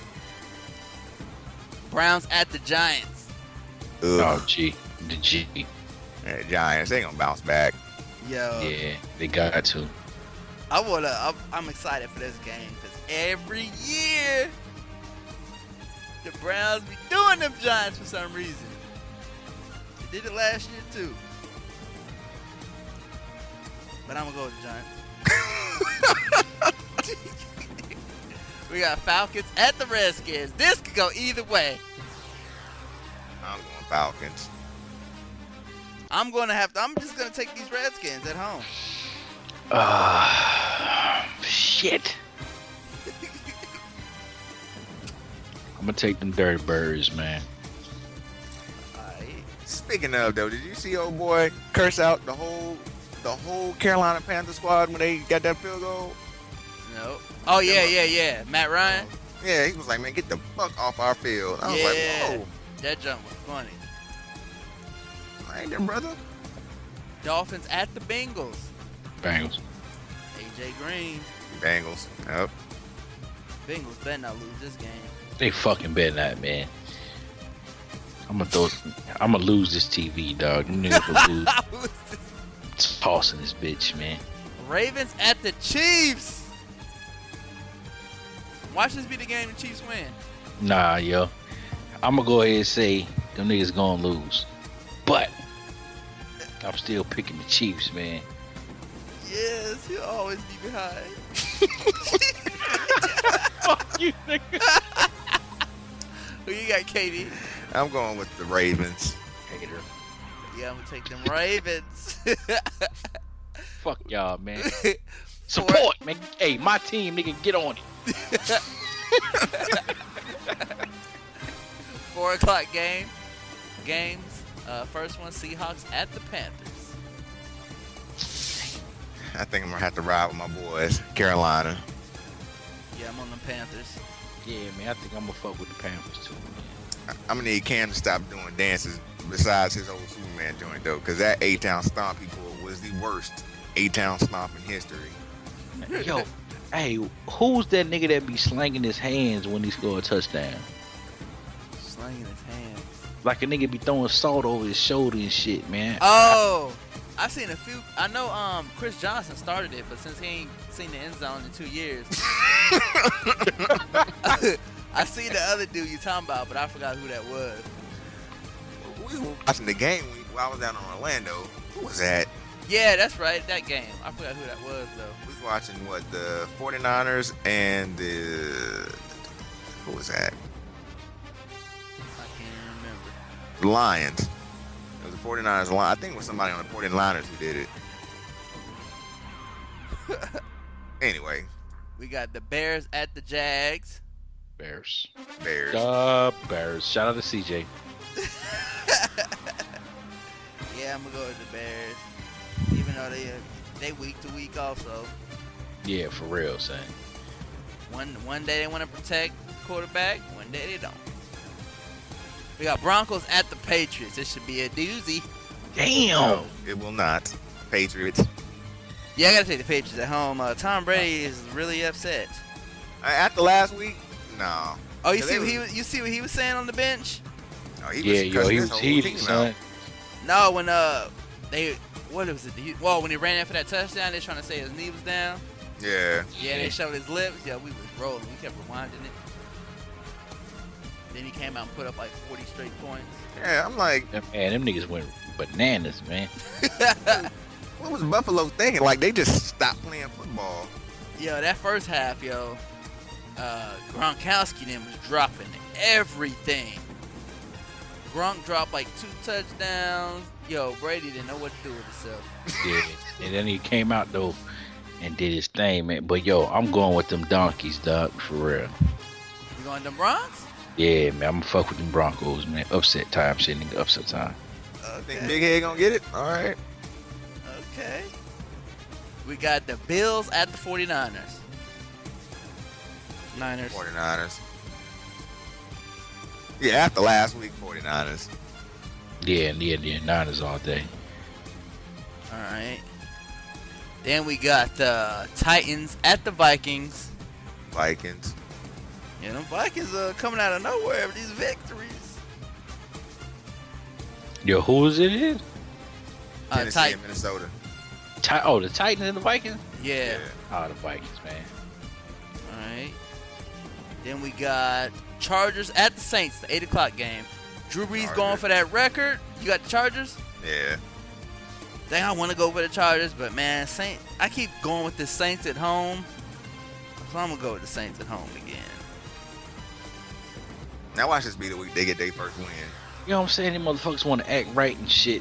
Browns at the Giants. Oh, G. The G. Yeah, Giants, they gonna bounce back. Yo. Yeah, they got to. I'm excited for this game because every year the Browns be doing them Giants for some reason. They did it last year too. But I'm gonna go with the Giants. We got Falcons at the Redskins. This could go either way. I'm going Falcons. I'm just gonna take these Redskins at home. Shit. I'm gonna take them Dirty Birds, man. Speaking of though, did you see old boy curse out the whole Carolina Panther squad when they got that field goal? No. Oh yeah. Matt Ryan. Yeah, he was like, man, get the fuck off our field. I was like, whoa, that jump was funny. ain't there, brother? Dolphins at the Bengals. Bengals. AJ Green. Bengals. Yep. Bengals better not lose this game. They fucking better not, man. I'm gonna lose this TV, dog. Them niggas will lose. Tossing this bitch, man. Ravens at the Chiefs. Watch this be the game the Chiefs win. Nah, yo. I'm gonna go ahead and say them niggas gonna lose, but I'm still picking the Chiefs, man. Yes, you'll always be behind. Fuck you, nigga. Who you got, Katie? I'm going with the Ravens. Hater. Yeah, I'm gonna take them Ravens. Fuck y'all, man. Support, man. Hey, my team, nigga, get on it. 4 o'clock games. First one, Seahawks at the Panthers. I think I'm gonna have to ride with my boys, Carolina. Yeah, I'm on the Panthers. Yeah, man, I think I'm gonna fuck with the Panthers too, man. I'm gonna need Cam to stop doing dances besides his old Superman joint though, because that A-Town stomp he pulled was the worst A-Town stomp in history. Yo, hey, who's that nigga that be slanging his hands when he score a touchdown? Slanging his hands. Like a nigga be throwing salt over his shoulder and shit, man. Oh, I've seen a few. I know Chris Johnson started it, but since he ain't seen the end zone in 2 years, I seen the other dude you talking about, but I forgot who that was. We were watching the game while I was down in Orlando. Who was that? Yeah, that's right, that game. I forgot who that was though. We was watching the 49ers and the who was that? I can't remember. The Lions. It was the 49ers. I think it was somebody on the 49ers who did it. Anyway, we got the Bears at the Jags. Bears. Bears. Bears. Shout out to CJ. Yeah, I'm gonna go with the Bears, even though they week to week also. Yeah, for real, son. One day they want to protect quarterback, one day they don't. We got Broncos at the Patriots. This should be a doozy. Damn. No, it will not. Patriots. Yeah, I gotta take the Patriots at home. Tom Brady is really upset. After last week, no. Oh, you see what he was saying on the bench? No, he was heated, son. No, when what was it? When he ran after that touchdown, they trying to say his knee was down. Yeah. Yeah, they showed his lips. Yeah, we was rolling. We kept rewinding it. Then he came out and put up like 40 straight points. Yeah, I'm like, man, them niggas went bananas, man. What was Buffalo thinking? Like they just stopped playing football. Yo, that first half, Gronkowski then was dropping everything. Gronk dropped like 2 touchdowns. Yo, Brady didn't know what to do with himself. Yeah, and then he came out though and did his thing, man. But yo, I'm going with them donkeys, dog, for real. You going them Bronx? Yeah, man, I'm gonna fuck with them Broncos, man. Upset time, shit, nigga, upset time. I think Big Head gonna get it. All right. Okay. We got the Bills at the 49ers. Niners. 49ers. Yeah, after last week, 49ers. Yeah, Niners all day. All right. Then we got the Titans at the Vikings. Vikings. Yeah, them Vikings are coming out of nowhere with these victories. Yo, who is it? Tennessee and Minnesota. The Titans and the Vikings? Yeah. Oh, the Vikings, man. All right. Then we got Chargers at the Saints, the 8 o'clock game. Drew Brees going for that record. You got the Chargers? Yeah. Dang, I want to go for the Chargers, but man, I keep going with the Saints at home. So I'm going to go with the Saints at home again. Now watch this be the week they get their first win. You know what I'm saying? Them motherfuckers want to act right and shit.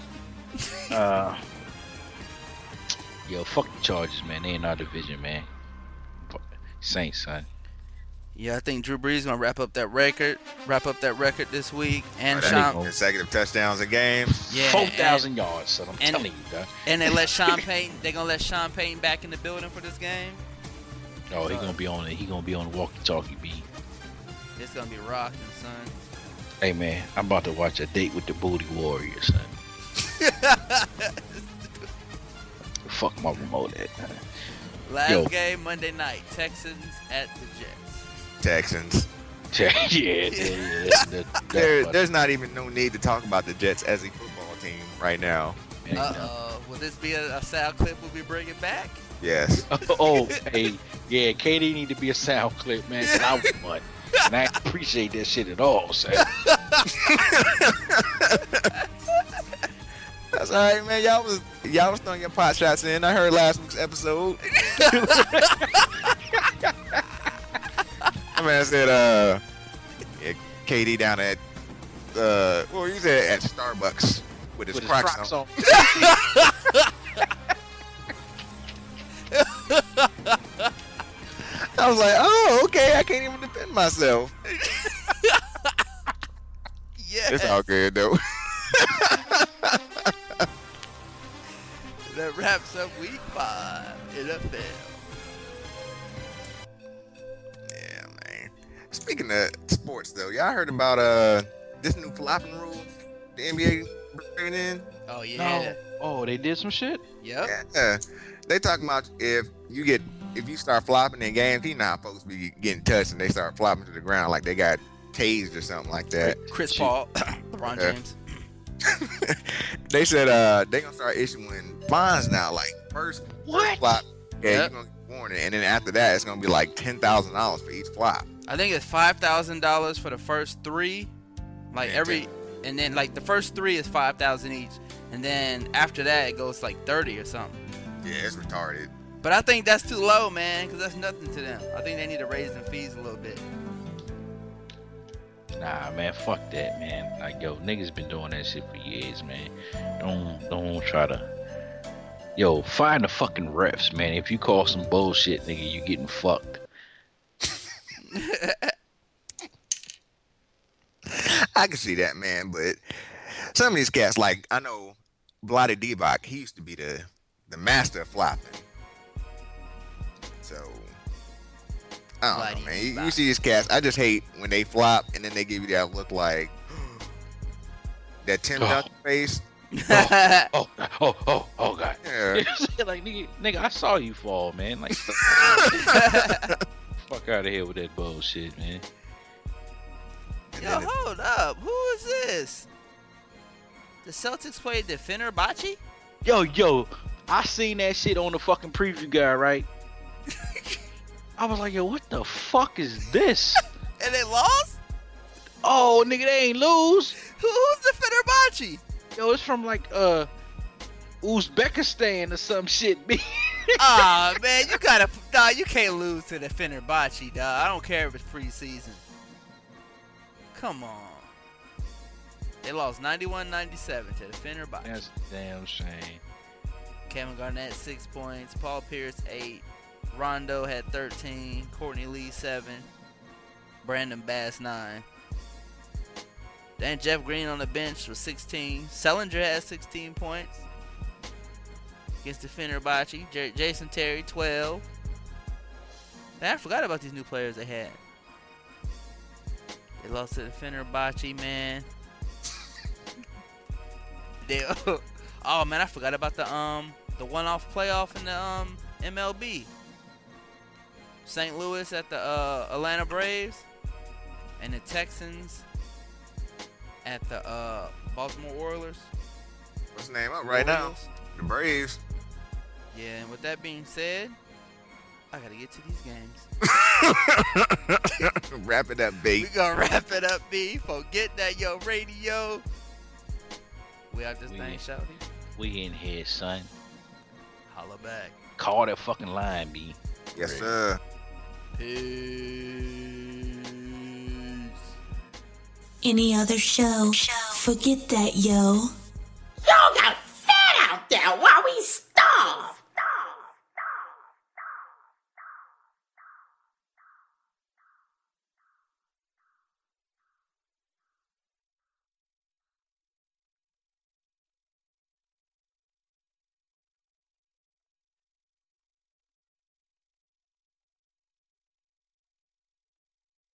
Yo, fuck the Chargers, man. They in our division, man. Fuck Saints, son. Yeah, I think Drew Brees gonna wrap up that record this week, and consecutive touchdowns a game. Yeah, 4,000 yards, son. I'm telling you, dog. And they let Sean Payton. They gonna let Sean Payton back in the building for this game. Oh, he gonna be on it. He gonna be on the walkie-talkie beat. It's gonna be rocking, son. Hey man, I'm about to watch A Date with the Booty Warrior, son. Fuck my remote at. Last game Monday night, Texans at the Jets. Texans. Yeah. There's not even no need to talk about the Jets as a football team right now. Will this be a sound clip we'll be bringing back? Yes. Hey, yeah, KD need to be a sound clip, man. I want one. And I appreciate that shit at all, son. That's all right, man. Y'all was throwing your pot shots in. I heard last week's episode. I mean, I said, yeah, KD down at, well, you said at Starbucks with his Crocs on. I was like, oh, okay. I can't even defend myself. Yeah. It's all good, though. That wraps up week 5 in NFL. Yeah, man. Speaking of sports, though, y'all heard about this new flopping rule the NBA bringing in? Oh, yeah. No. Oh, they did some shit? Yep. Yeah. They talking about if you start flopping in games, you're not supposed to be getting touched, and they start flopping to the ground like they got tased or something like that. Chris Paul, LeBron James. They said they gonna start issuing fines now. Like first flop, yeah, you're gonna get warning, and then after that, it's gonna be like $10,000 for each flop. I think it's $5,000 for the first 3. Like and then like the first 3 is $5,000 each, and then after that it goes like 30 or something. Yeah, it's retarded. But I think that's too low, man, because that's nothing to them. I think they need to raise them fees a little bit. Nah, man, fuck that, man. Like, yo, niggas been doing that shit for years, man. Don't try to. Yo, find the fucking refs, man. If you call some bullshit, nigga, you getting fucked. I can see that, man, but some of these cats, like I know Bloody Divac, he used to be the master of flopping. So I don't know, man. You see these cats, I just hate when they flop and then they give you that look like that Tim Duncan face. Oh God. Yeah. Like, nigga, I saw you fall, man. Like, fuck out of here with that bullshit, man. Yo, hold up. Who is this? The Celtics played the Fenerbahce? Yo, I seen that shit on the fucking preview guy, right? I was like, yo, what the fuck is this? And they lost? Oh, nigga, they ain't lose. Who's the Fenerbahce? Yo, it's from like Uzbekistan or some shit. Ah, man, you can't lose to the Fenerbahce, dog. I don't care if it's preseason. Come on. They lost 91-97 to the Fenerbahce. That's a damn shame. Kevin Garnett 6 points, Paul Pierce 8, Rondo had 13, Courtney Lee 7, Brandon Bass 9. Then Jeff Green on the bench was 16. Sellinger had 16 points against the Fenerbahce. Jason Terry 12. Man, I forgot about these new players they had. They lost to the Fenerbahce, man. Oh man, I forgot about the one-off playoff in the MLB. St. Louis at the Atlanta Braves, and the Texans at the Baltimore Orioles. What's the name up right now? The Braves. Yeah, and with that being said, I gotta get to these games. Wrap it up, B. We gonna wrap it up, B. Forget that, yo, radio. We out this thing, shouty. We in here, son. Holla back. Call that fucking line, B. Yes, sir. Peace. Any other show? Forget that, yo. Y'all got